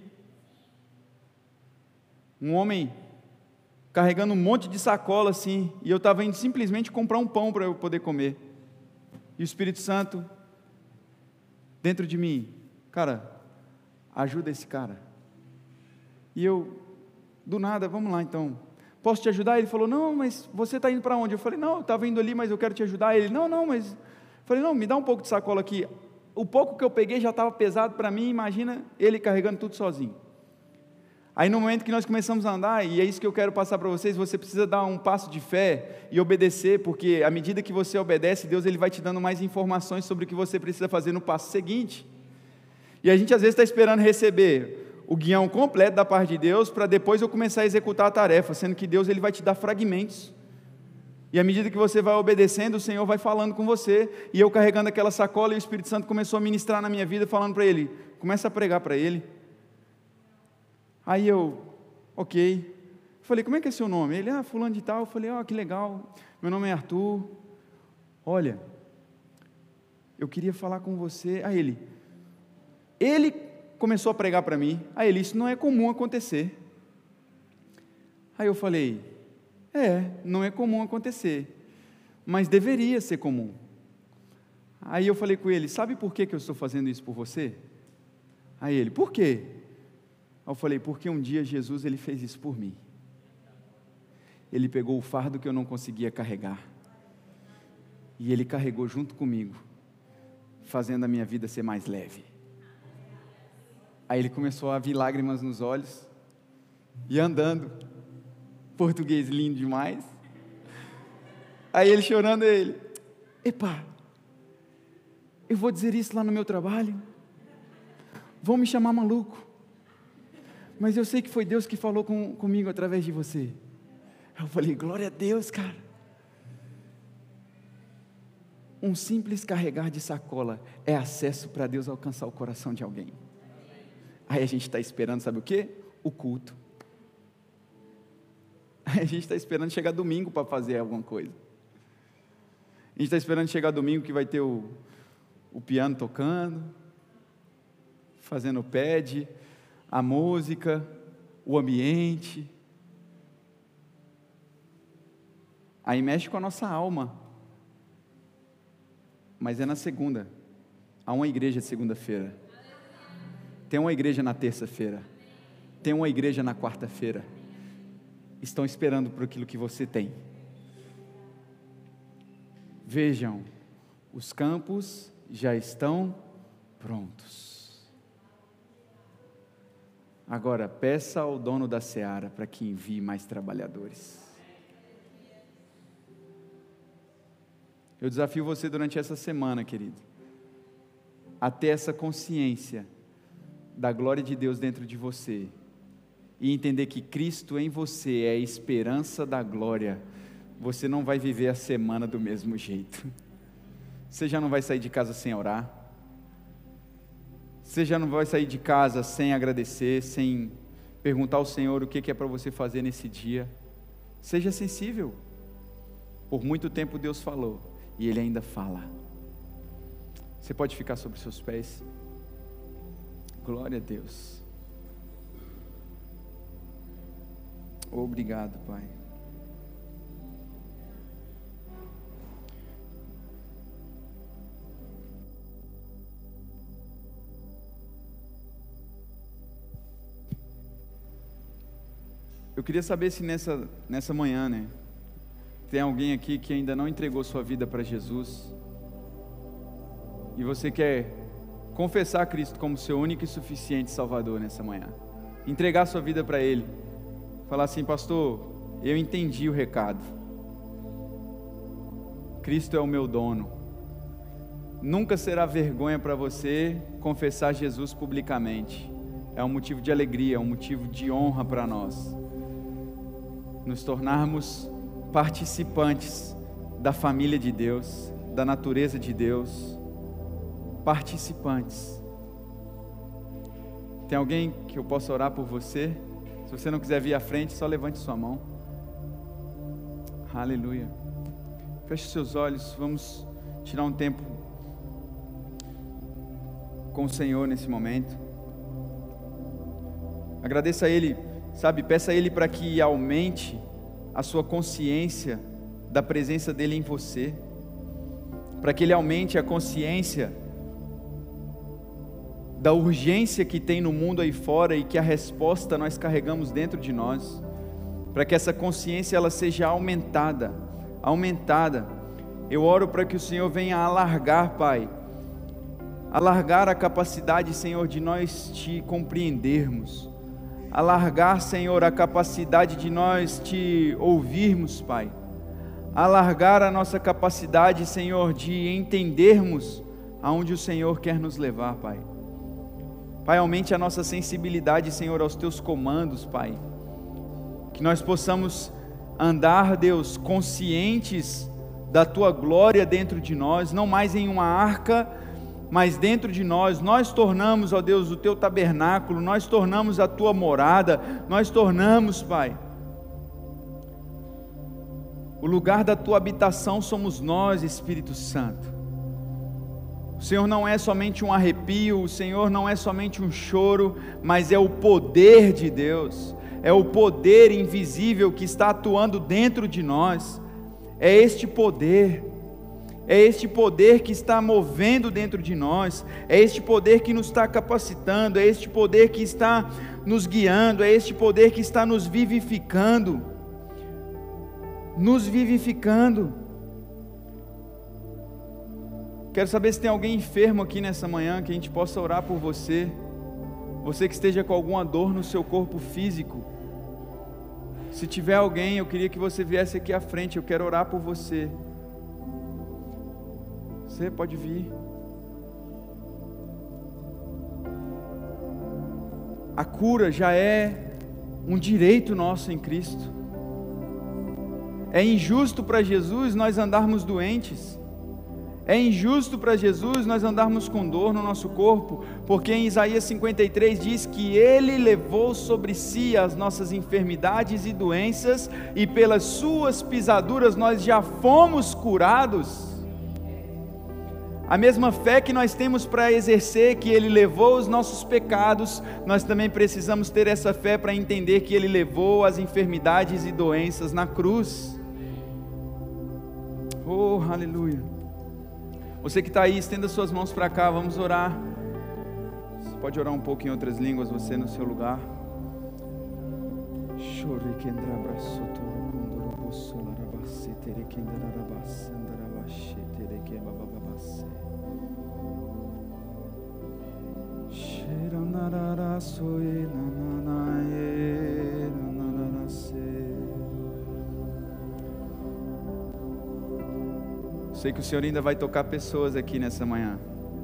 Um homem carregando um monte de sacola assim, e eu estava indo simplesmente comprar um pão para eu poder comer, e o Espírito Santo dentro de mim, cara, ajuda esse cara. E eu, do nada, vamos lá então, posso te ajudar? Ele falou, não, mas você está indo para onde? Eu falei, não, eu estava indo ali, mas eu quero te ajudar. Ele, não, não, mas, eu falei, não, me dá um pouco de sacola aqui. O pouco que eu peguei já estava pesado para mim, imagina ele carregando tudo sozinho. Aí no momento que nós começamos a andar, e é isso que eu quero passar para vocês, você precisa dar um passo de fé e obedecer, porque à medida que você obedece, Deus ele vai te dando mais informações sobre o que você precisa fazer no passo seguinte. E a gente às vezes está esperando receber o guião completo da parte de Deus, para depois eu começar a executar a tarefa, sendo que Deus ele vai te dar fragmentos. E à medida que você vai obedecendo, o Senhor vai falando com você, e eu carregando aquela sacola, e o Espírito Santo começou a ministrar na minha vida, falando para ele, começa a pregar para ele. Aí eu, ok, falei, como é que é seu nome? Ele, ah, fulano de tal. Eu falei, ó, oh, que legal, meu nome é Arthur, olha, eu queria falar com você. Aí ele, ele começou a pregar para mim, aí ele, isso não é comum acontecer. Aí eu falei, é, não é comum acontecer, mas deveria ser comum. Aí eu falei com ele, sabe por que que eu estou fazendo isso por você? Aí ele, por quê? Aí eu falei, porque um dia Jesus ele fez isso por mim. Ele pegou o fardo que eu não conseguia carregar, e ele carregou junto comigo, fazendo a minha vida ser mais leve. Aí ele começou a vir lágrimas nos olhos, e andando, português lindo demais. Aí ele chorando, ele, epa, eu vou dizer isso lá no meu trabalho, vão me chamar maluco, mas eu sei que foi Deus que falou com, comigo através de você. Eu falei, glória a Deus, cara. Um simples carregar de sacola é acesso para Deus alcançar o coração de alguém. Aí a gente está esperando, sabe o quê? O culto. Aí a gente está esperando chegar domingo para fazer alguma coisa. A gente está esperando chegar domingo que vai ter o, o piano tocando, fazendo o pad, a música, o ambiente. Aí mexe com a nossa alma. Mas é na segunda. Há uma igreja de segunda-feira. Tem uma igreja na terça-feira. Tem uma igreja na quarta-feira. Estão esperando por aquilo que você tem. Vejam, os campos já estão prontos. Agora, peça ao dono da seara para que envie mais trabalhadores. Eu desafio você durante essa semana, querido, a ter essa consciência da glória de Deus dentro de você e entender que Cristo em você é a esperança da glória. Você não vai viver a semana do mesmo jeito. Você já não vai sair de casa sem orar. Você já não vai sair de casa sem agradecer, sem perguntar ao Senhor o que é para você fazer nesse dia. Seja sensível. Por muito tempo Deus falou. E Ele ainda fala. Você pode ficar sobre os seus pés? Glória a Deus. Obrigado, Pai. Eu queria saber se nessa, nessa manhã, né? Tem alguém aqui que ainda não entregou sua vida para Jesus e você quer confessar Cristo como seu único e suficiente Salvador nessa manhã, entregar sua vida para Ele, falar assim: pastor, eu entendi o recado, Cristo é o meu dono. Nunca será vergonha para você confessar Jesus publicamente. É um motivo de alegria, é um motivo de honra para nós nos tornarmos participantes da família de Deus, da natureza de Deus, participantes. Tem alguém que eu possa orar por você? Se você não quiser vir à frente, só levante sua mão. Aleluia. Feche seus olhos, vamos tirar um tempo com o Senhor nesse momento. Agradeça a Ele, sabe, peça a Ele para que aumente a sua consciência da presença dEle em você, para que Ele aumente a consciência da urgência que tem no mundo aí fora e que a resposta nós carregamos dentro de nós, para que essa consciência ela seja aumentada, aumentada. Eu oro para que o Senhor venha alargar, Pai, alargar a capacidade, Senhor, de nós te compreendermos, alargar, Senhor, a capacidade de nós te ouvirmos, Pai, alargar a nossa capacidade, Senhor, de entendermos aonde o Senhor quer nos levar, Pai. Pai, aumente a nossa sensibilidade, Senhor, aos Teus comandos, Pai, que nós possamos andar, Deus, conscientes da Tua glória dentro de nós, não mais em uma arca, mas dentro de nós. Nós tornamos, ó Deus, o Teu tabernáculo, nós tornamos a Tua morada, nós tornamos, Pai, o lugar da Tua habitação somos nós, Espírito Santo. O Senhor não é somente um arrepio, o Senhor não é somente um choro, mas é o poder de Deus, é o poder invisível que está atuando dentro de nós, é este poder, é este poder que está movendo dentro de nós, é este poder que nos está capacitando, é este poder que está nos guiando, é este poder que está nos vivificando, nos vivificando. Quero saber se tem alguém enfermo aqui nessa manhã, que a gente possa orar por você, você que esteja com alguma dor no seu corpo físico. Se tiver alguém, eu queria que você viesse aqui à frente, eu quero orar por você. Você pode vir. A cura já é um direito nosso em Cristo. É injusto para Jesus nós andarmos doentes. É injusto para Jesus nós andarmos com dor no nosso corpo, porque em Isaías cinquenta e três diz que Ele levou sobre si as nossas enfermidades e doenças, e pelas suas pisaduras nós já fomos curados. A mesma fé que nós temos para exercer que Ele levou os nossos pecados, nós também precisamos ter essa fé para entender que Ele levou as enfermidades e doenças na cruz. Oh, aleluia! Você que está aí, estenda suas mãos para cá, vamos orar. Você pode orar um pouco em outras línguas, você no seu lugar. Sei que o Senhor ainda vai tocar pessoas aqui nessa manhã.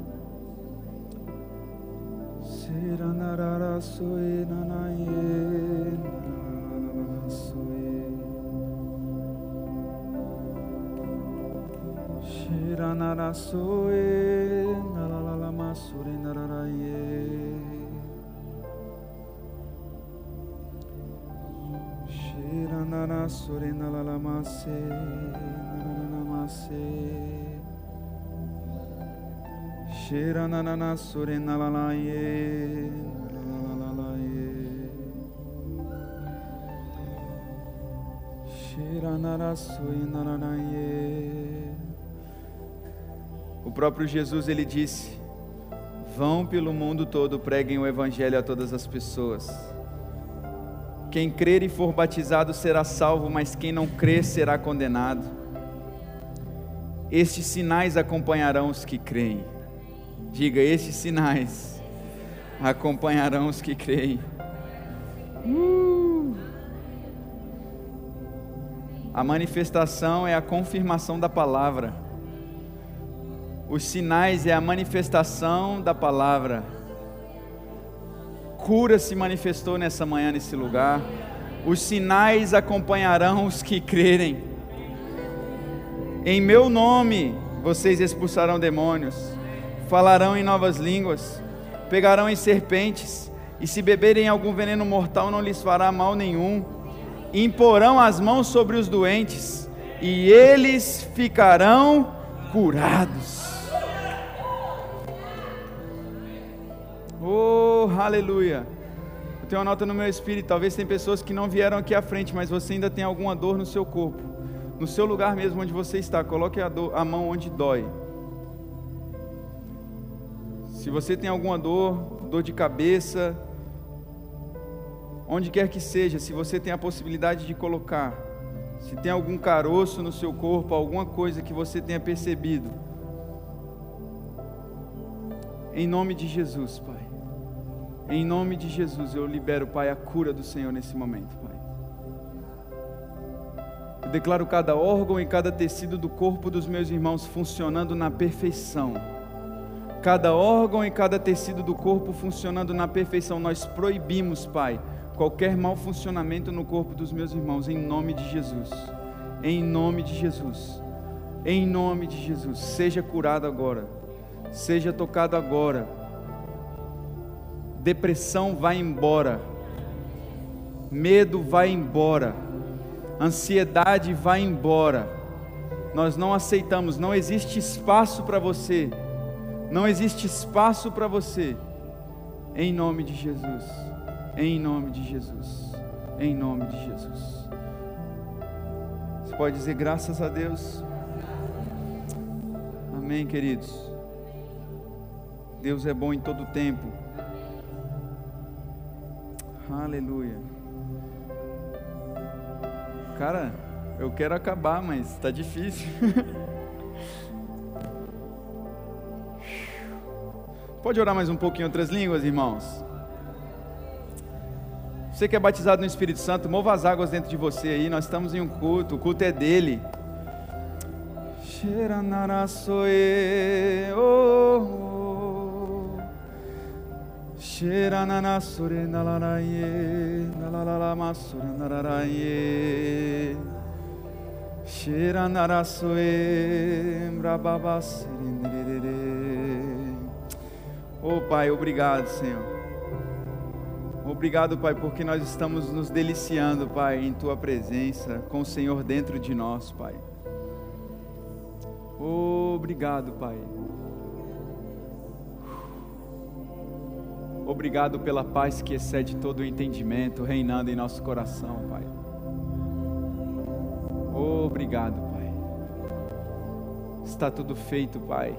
O próprio Jesus, ele disse: vão pelo mundo todo, preguem o evangelho a todas as pessoas. Quem crer e for batizado será salvo, mas quem não crer será condenado. Estes sinais acompanharão os que creem. Diga, estes sinais acompanharão os que creem. Uh! A manifestação é a confirmação da palavra. Os sinais é a manifestação da palavra. Cura se manifestou nessa manhã nesse lugar. Os sinais acompanharão os que crerem. Em meu nome vocês expulsarão demônios, falarão em novas línguas, pegarão em serpentes, e se beberem algum veneno mortal não lhes fará mal nenhum. Imporão as mãos sobre os doentes e eles ficarão curados. Oh, aleluia! Eu tenho uma nota no meu espírito. Talvez tem pessoas que não vieram aqui à frente, mas você ainda tem alguma dor no seu corpo. No seu lugar mesmo onde você está, coloque a, dor, a mão onde dói. Se você tem alguma dor, dor de cabeça, onde quer que seja, se você tem a possibilidade de colocar, se tem algum caroço no seu corpo, alguma coisa que você tenha percebido, em nome de Jesus, Pai, em nome de Jesus, eu libero, Pai, a cura do Senhor nesse momento, Pai. Eu declaro cada órgão e cada tecido do corpo dos meus irmãos funcionando na perfeição. Cada órgão e cada tecido do corpo funcionando na perfeição. Nós proibimos, Pai, qualquer mau funcionamento no corpo dos meus irmãos, em nome de Jesus. Em nome de Jesus. Em nome de Jesus. Seja curado agora. Seja tocado agora. Depressão vai embora. Medo vai embora. Ansiedade vai embora. Nós não aceitamos, não existe espaço para você. Não existe espaço para você. Em nome de Jesus. Em nome de Jesus. Em nome de Jesus. Você pode dizer graças a Deus? Amém, queridos. Deus é bom em todo tempo. Aleluia. Cara, eu quero acabar, mas está difícil. Pode orar mais um pouco em outras línguas, irmãos? Você que é batizado no Espírito Santo, mova as águas dentro de você aí. Nós estamos em um culto, o culto é dele. Oh Pai, obrigado, Senhor. Obrigado, Pai, porque nós estamos nos deliciando, Pai, em Tua presença, com o Senhor dentro de nós, Pai. Obrigado, Pai. Obrigado pela paz que excede todo o entendimento, reinando em nosso coração, Pai. Obrigado, Pai. Está tudo feito, Pai.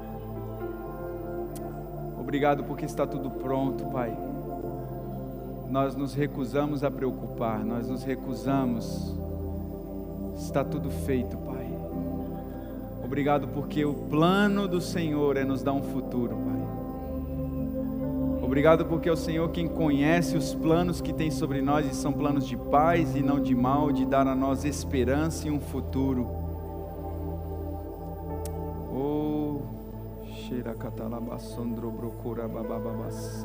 Obrigado porque está tudo pronto, Pai. Nós nos recusamos a preocupar, nós nos recusamos. Está tudo feito, Pai. Obrigado porque o plano do Senhor é nos dar um futuro, Pai. Obrigado porque é o Senhor quem conhece os planos que tem sobre nós, e são planos de paz e não de mal, de dar a nós esperança e um futuro. Oh, Sheira Catalabassondro Procura Babababase.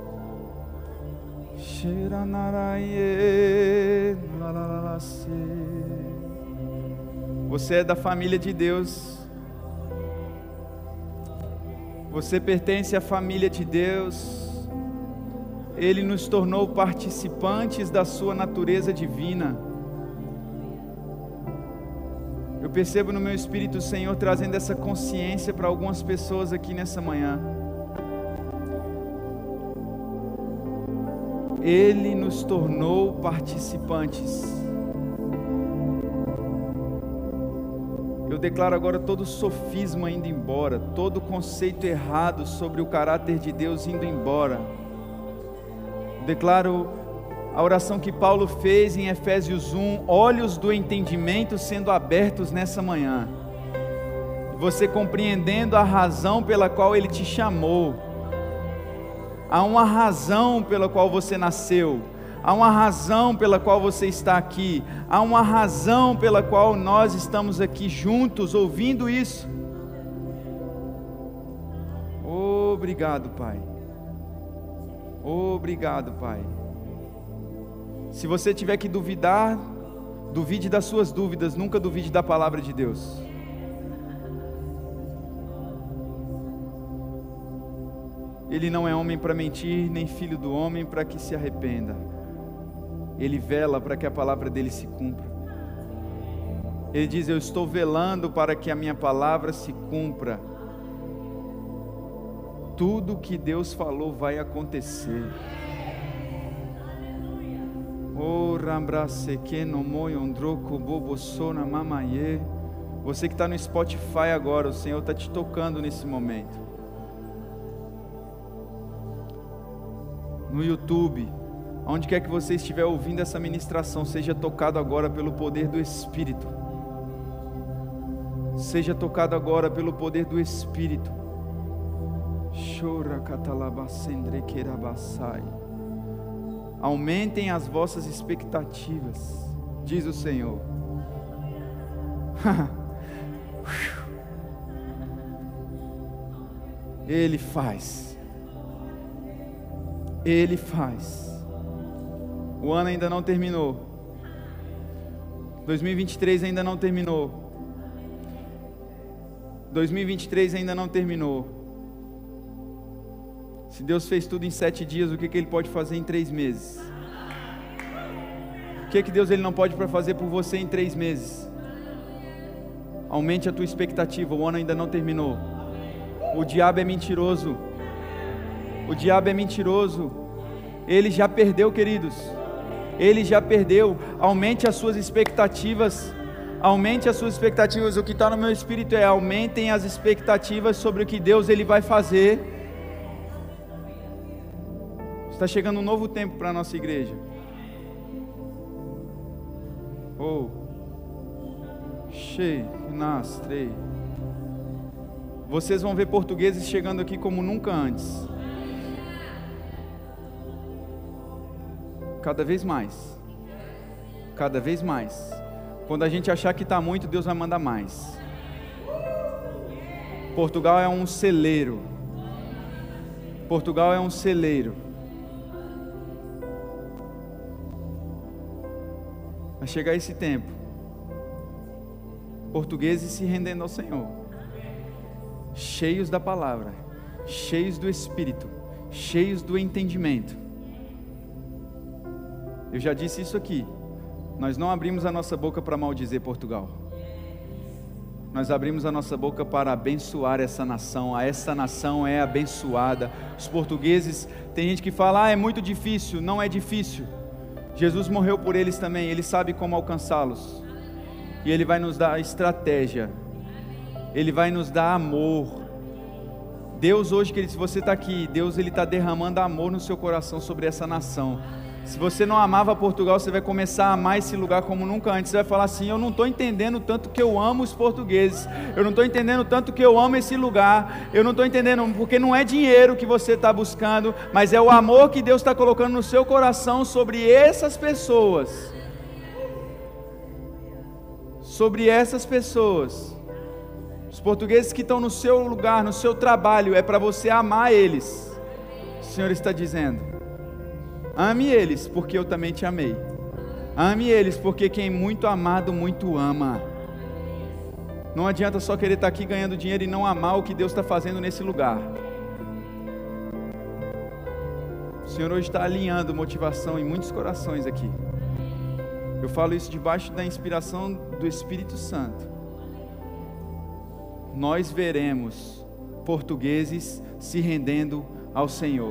Sheira Naraye Lalalase. Você é da família de Deus. Você pertence à família de Deus. Ele nos tornou participantes da sua natureza divina. Eu percebo no meu espírito o Senhor trazendo essa consciência para algumas pessoas aqui nessa manhã. Ele nos tornou participantes. Eu declaro agora todo sofisma indo embora, todo conceito errado sobre o caráter de Deus indo embora. Declaro a oração que Paulo fez em Efésios um, olhos do entendimento sendo abertos nessa manhã. Você compreendendo a razão pela qual Ele te chamou. Há uma razão pela qual você nasceu. Há uma razão pela qual você está aqui. Há uma razão pela qual nós estamos aqui juntos ouvindo isso. Obrigado, Pai. Obrigado, Pai. Se você tiver que duvidar, duvide das suas dúvidas, nunca duvide da palavra de Deus. Ele não é homem para mentir, nem filho do homem para que se arrependa. Ele vela para que a palavra dele se cumpra. Ele diz: eu estou velando para que a minha palavra se cumpra. Tudo que Deus falou vai acontecer. Você que está no Spotify agora, o Senhor está te tocando nesse momento. No YouTube, onde quer que você estiver ouvindo essa ministração, seja tocado agora pelo poder do Espírito. Seja tocado agora pelo poder do Espírito. Aumentem as vossas expectativas, diz o Senhor. Ele faz. Ele faz. O ano ainda não terminou. dois mil e vinte e três ainda não terminou. dois mil e vinte e três ainda não terminou. Se Deus fez tudo em sete dias, o que, que Ele pode fazer em três meses? O que, que Deus ele não pode para fazer por você em três meses? Aumente a tua expectativa, o ano ainda não terminou. O diabo é mentiroso. O diabo é mentiroso. Ele já perdeu, queridos. Ele já perdeu. Aumente as suas expectativas. Aumente as suas expectativas. O que está no meu espírito é: aumentem as expectativas sobre o que Deus ele vai fazer. Está chegando um novo tempo para a nossa igreja. Oh, cheio, nastrei. Vocês vão ver portugueses chegando aqui como nunca antes. Cada vez mais. Cada vez mais. Quando a gente achar que está muito, Deus vai mandar mais. Portugal é um celeiro. Portugal é um celeiro. Vai chegar esse tempo Portugueses se rendendo ao Senhor, cheios da palavra, cheios do Espírito, cheios do entendimento. Eu já disse isso aqui, nós não abrimos a nossa boca para maldizer Portugal, nós abrimos a nossa boca para abençoar essa nação. Essa nação é abençoada. Os portugueses, tem gente que fala, ah, é muito difícil. Não é difícil, Jesus morreu por eles também, Ele sabe como alcançá-los, e Ele vai nos dar estratégia, Ele vai nos dar amor. Deus hoje, querido, se você está aqui, Deus Ele está derramando amor no seu coração sobre essa nação. Se você não amava Portugal, você vai começar a amar esse lugar como nunca antes. Você vai falar assim, eu não estou entendendo tanto que eu amo os portugueses, eu não estou entendendo tanto que eu amo esse lugar, eu não estou entendendo, porque não é dinheiro que você está buscando, mas é o amor que Deus está colocando no seu coração sobre essas pessoas, sobre essas pessoas. Os portugueses que estão no seu lugar, no seu trabalho, é para você amar eles. O Senhor está dizendo, ame eles, porque eu também te amei. Ame eles, porque quem muito amado, muito ama. Não adianta só querer estar aqui ganhando dinheiro e não amar o que Deus está fazendo nesse lugar. O Senhor hoje está alinhando motivação em muitos corações aqui. Eu falo isso debaixo da inspiração do Espírito Santo. Nós veremos portugueses se rendendo ao Senhor.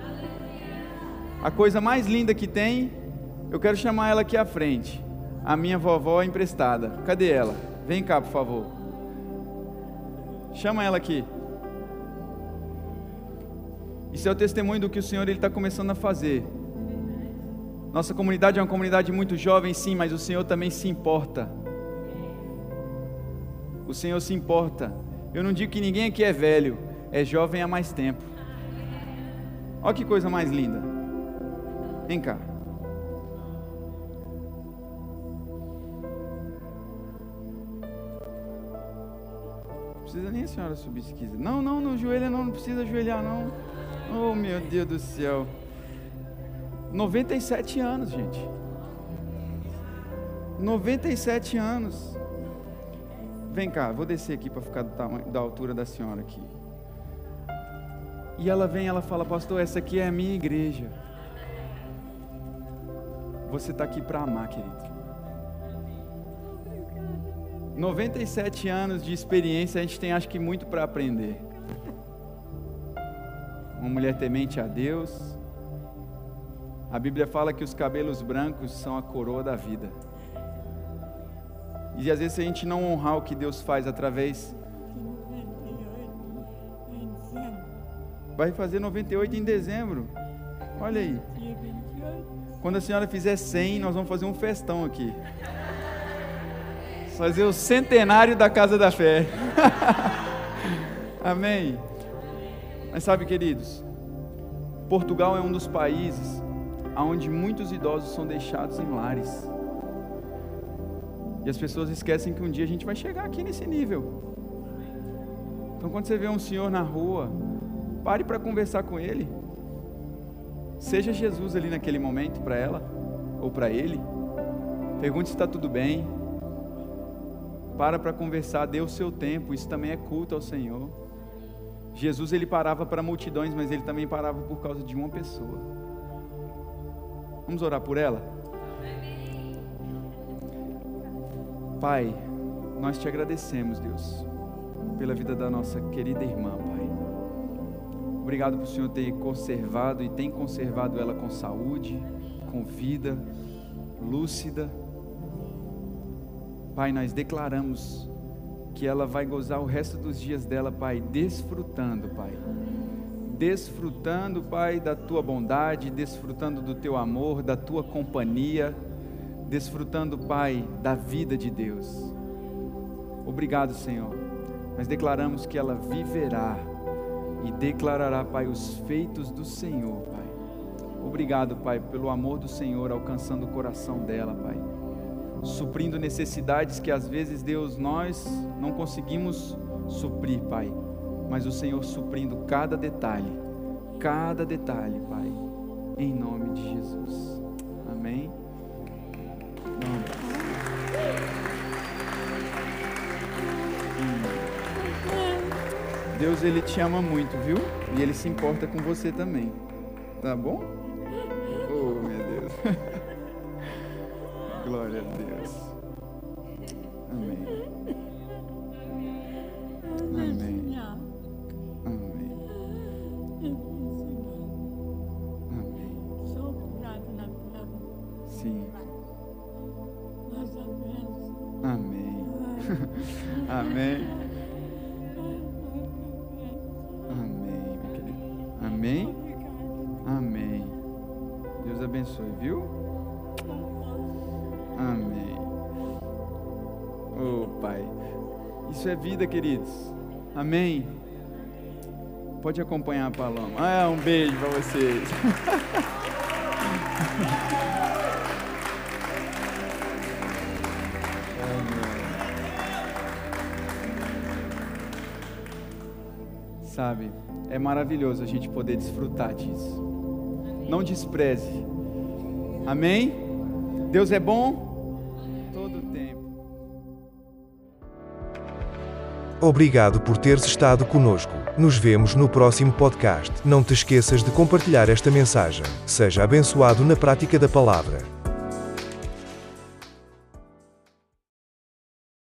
A coisa mais linda que tem, eu quero chamar ela aqui à frente, a minha vovó emprestada. Cadê ela? Vem cá, por favor. Chama ela aqui. Isso é o testemunho do que o Senhor está começando a fazer. Nossa comunidade é uma comunidade muito jovem, sim, mas o Senhor também se importa. O Senhor se importa. Eu não digo que ninguém aqui é velho, é jovem há mais tempo. Olha que coisa mais linda. Vem cá. Não precisa nem a senhora subir se quiser. Não, não, não joelha não, não precisa ajoelhar não. Oh, meu Deus do céu. noventa e sete anos, gente. noventa e sete anos. Vem cá, vou descer aqui para ficar do tamanho, da altura da senhora aqui. E ela vem, ela fala, pastor, essa aqui é a minha igreja. Você está aqui para amar, querido. noventa e sete anos de experiência, a gente tem acho que muito para aprender. Uma mulher temente a Deus. A Bíblia fala que os cabelos brancos são a coroa da vida. E às vezes se a gente não honrar o que Deus faz através... Vai fazer noventa e oito em dezembro. Olha aí. Quando a senhora fizer cem, nós vamos fazer um festão aqui. Fazer o centenário da Casa da Fé. Amém. Mas sabe, queridos, Portugal é um dos países onde muitos idosos são deixados em lares. E as pessoas esquecem que um dia a gente vai chegar aqui nesse nível. Então quando você vê um senhor na rua, pare para conversar com ele. Seja Jesus ali naquele momento para ela ou para ele. Pergunte se está tudo bem. Para para conversar, dê o seu tempo. Isso também é culto ao Senhor. Jesus ele parava para multidões, mas ele também parava por causa de uma pessoa. Vamos orar por ela? Pai, nós te agradecemos, Deus, pela vida da nossa querida irmã, Pai. Obrigado por o Senhor ter conservado e tem conservado ela com saúde, com vida, lúcida. Pai, nós declaramos que ela vai gozar o resto dos dias dela, Pai, desfrutando, Pai. Desfrutando, Pai, da Tua bondade, desfrutando do Teu amor, da Tua companhia, desfrutando, Pai, da vida de Deus. Obrigado, Senhor. Nós declaramos que ela viverá e declarará, Pai, os feitos do Senhor, Pai. Obrigado, Pai, pelo amor do Senhor alcançando o coração dela, Pai. Suprindo necessidades que às vezes, Deus, nós não conseguimos suprir, Pai. Mas o Senhor suprindo cada detalhe, cada detalhe, Pai. Em nome de Jesus. Amém. Vamos. Deus, Ele te ama muito, viu? E Ele se importa com você também. Tá bom? Oh, meu Deus. Glória a Deus. Amém. Amém. Amém. Amém. Sim. Amém. Amém. Amém, meu querido. Amém. Amém. Deus abençoe, viu? Amém. Oh, Pai. Isso é vida, queridos. Amém. Pode acompanhar a Paloma. Ah, um beijo para vocês. Sabe, é maravilhoso a gente poder desfrutar disso. Não despreze. Amém? Deus é bom todo o tempo. Obrigado por teres estado conosco. Nos vemos no próximo podcast. Não te esqueças de compartilhar esta mensagem. Seja abençoado na prática da palavra.